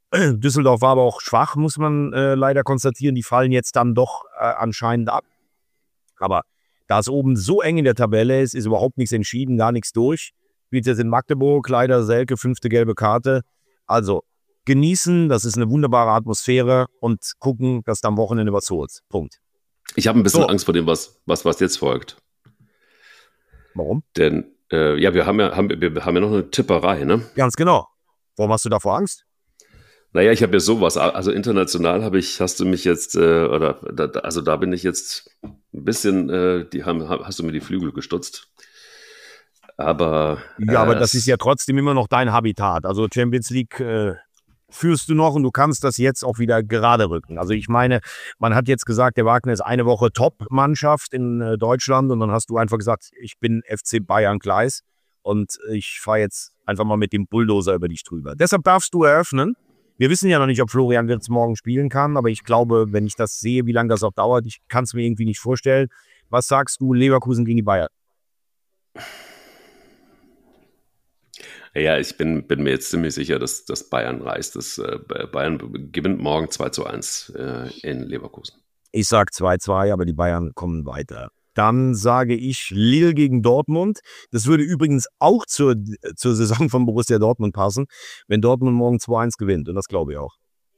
Düsseldorf war aber auch schwach, muss man leider konstatieren. Die fallen jetzt dann doch anscheinend ab. Aber da es oben so eng in der Tabelle ist, ist überhaupt nichts entschieden, gar nichts durch. Spielt jetzt in Magdeburg, leider Selke, 5. gelbe Karte. Also genießen, das ist eine wunderbare Atmosphäre und gucken, dass du am Wochenende was holst. Punkt. Ich habe ein bisschen Angst vor dem, was jetzt folgt. Warum? Denn wir haben ja noch eine Tipperei, ne? Ganz genau. Warum hast du davor Angst? Naja, ich habe ja sowas, also international hast du mich jetzt, da bin ich jetzt ein bisschen, hast du mir die Flügel gestutzt. Aber aber das ist ja trotzdem immer noch dein Habitat. Also Champions League führst du noch und du kannst das jetzt auch wieder gerade rücken. Also ich meine, man hat jetzt gesagt, der Wagner ist eine Woche Top-Mannschaft in Deutschland und dann hast du einfach gesagt, ich bin FC Bayern Gleis und ich fahre jetzt einfach mal mit dem Bulldozer über dich drüber. Deshalb darfst du eröffnen. Wir wissen ja noch nicht, ob Florian Wirtz morgen spielen kann, aber ich glaube, wenn ich das sehe, wie lange das auch dauert, ich kann es mir irgendwie nicht vorstellen. Was sagst du, Leverkusen gegen die Bayern? Ja, ich bin mir jetzt ziemlich sicher, dass Bayern reißt. Bayern gewinnt morgen 2-1 in Leverkusen. Ich sage 2-2, aber die Bayern kommen weiter. Dann sage ich Lille gegen Dortmund. Das würde übrigens auch zur Saison von Borussia Dortmund passen, wenn Dortmund morgen 2-1 gewinnt. Und das glaube ich auch.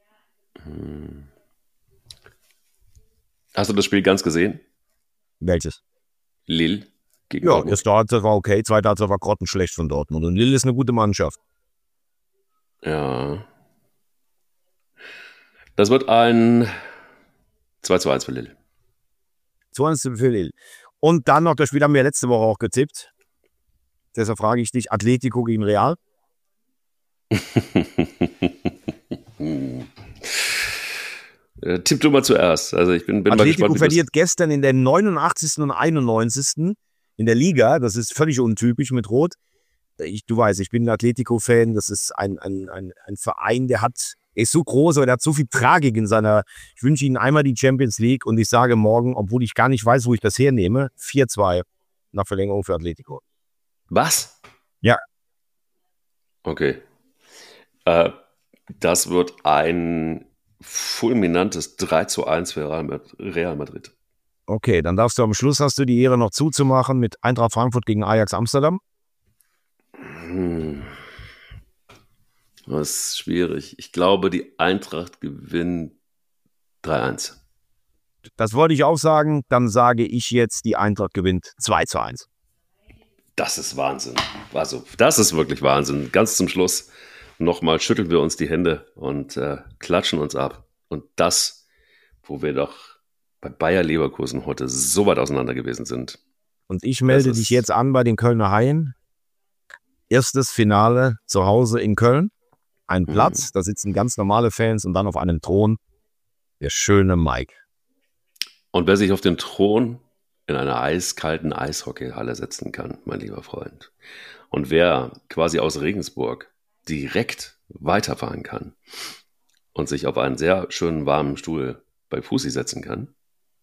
Hast du das Spiel ganz gesehen? Welches? Lille gegen Ja, Dortmund. erste Halbzeit war okay, zweite Halbzeit war grottenschlecht von Dortmund. Und Lille ist eine gute Mannschaft. Ja. Das wird ein 2-1 für Lille. 2-1 für Lille. Und dann noch, das Spiel haben wir letzte Woche auch getippt. Deshalb frage ich dich, Atletico gegen Real? Tipp du mal zuerst. Also ich bin mal Atletico gespannt, verliert gestern in der 89. und 91. in der Liga. Das ist völlig untypisch mit Rot. Du weißt, ich bin ein Atletico-Fan. Das ist ein Verein, der ist so groß, aber der hat so viel Tragik in seiner. Ich wünsche Ihnen einmal die Champions League und ich sage morgen, obwohl ich gar nicht weiß, wo ich das hernehme, 4-2 nach Verlängerung für Atletico. Was? Ja. Okay. Das wird ein fulminantes 3-1 für Real Madrid. Okay, dann darfst du am Schluss, hast du die Ehre noch zuzumachen mit Eintracht Frankfurt gegen Ajax Amsterdam. Das ist schwierig. Ich glaube, die Eintracht gewinnt 3-1. Das wollte ich auch sagen. Dann sage ich jetzt, die Eintracht gewinnt 2-1. Das ist Wahnsinn. Also, das ist wirklich Wahnsinn. Ganz zum Schluss nochmal schütteln wir uns die Hände und klatschen uns ab. Und das, wo wir doch bei Bayer Leverkusen heute so weit auseinander gewesen sind. Und ich melde dich jetzt an bei den Kölner Haien. Erstes Finale zu Hause in Köln. Ein Platz, da sitzen ganz normale Fans und dann auf einem Thron der schöne Mike. Und wer sich auf den Thron in einer eiskalten Eishockeyhalle setzen kann, mein lieber Freund, und wer quasi aus Regensburg direkt weiterfahren kann und sich auf einen sehr schönen warmen Stuhl bei Fussi setzen kann,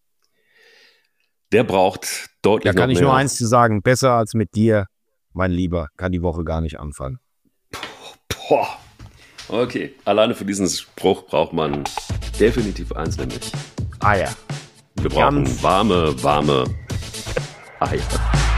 der braucht deutlich Da kann noch ich mehr. nur eins zu sagen, besser als mit dir, mein Lieber, kann die Woche gar nicht anfangen. Boah. Okay, alleine für diesen Spruch braucht man definitiv eins, nämlich Eier. wir brauchen warme Eier.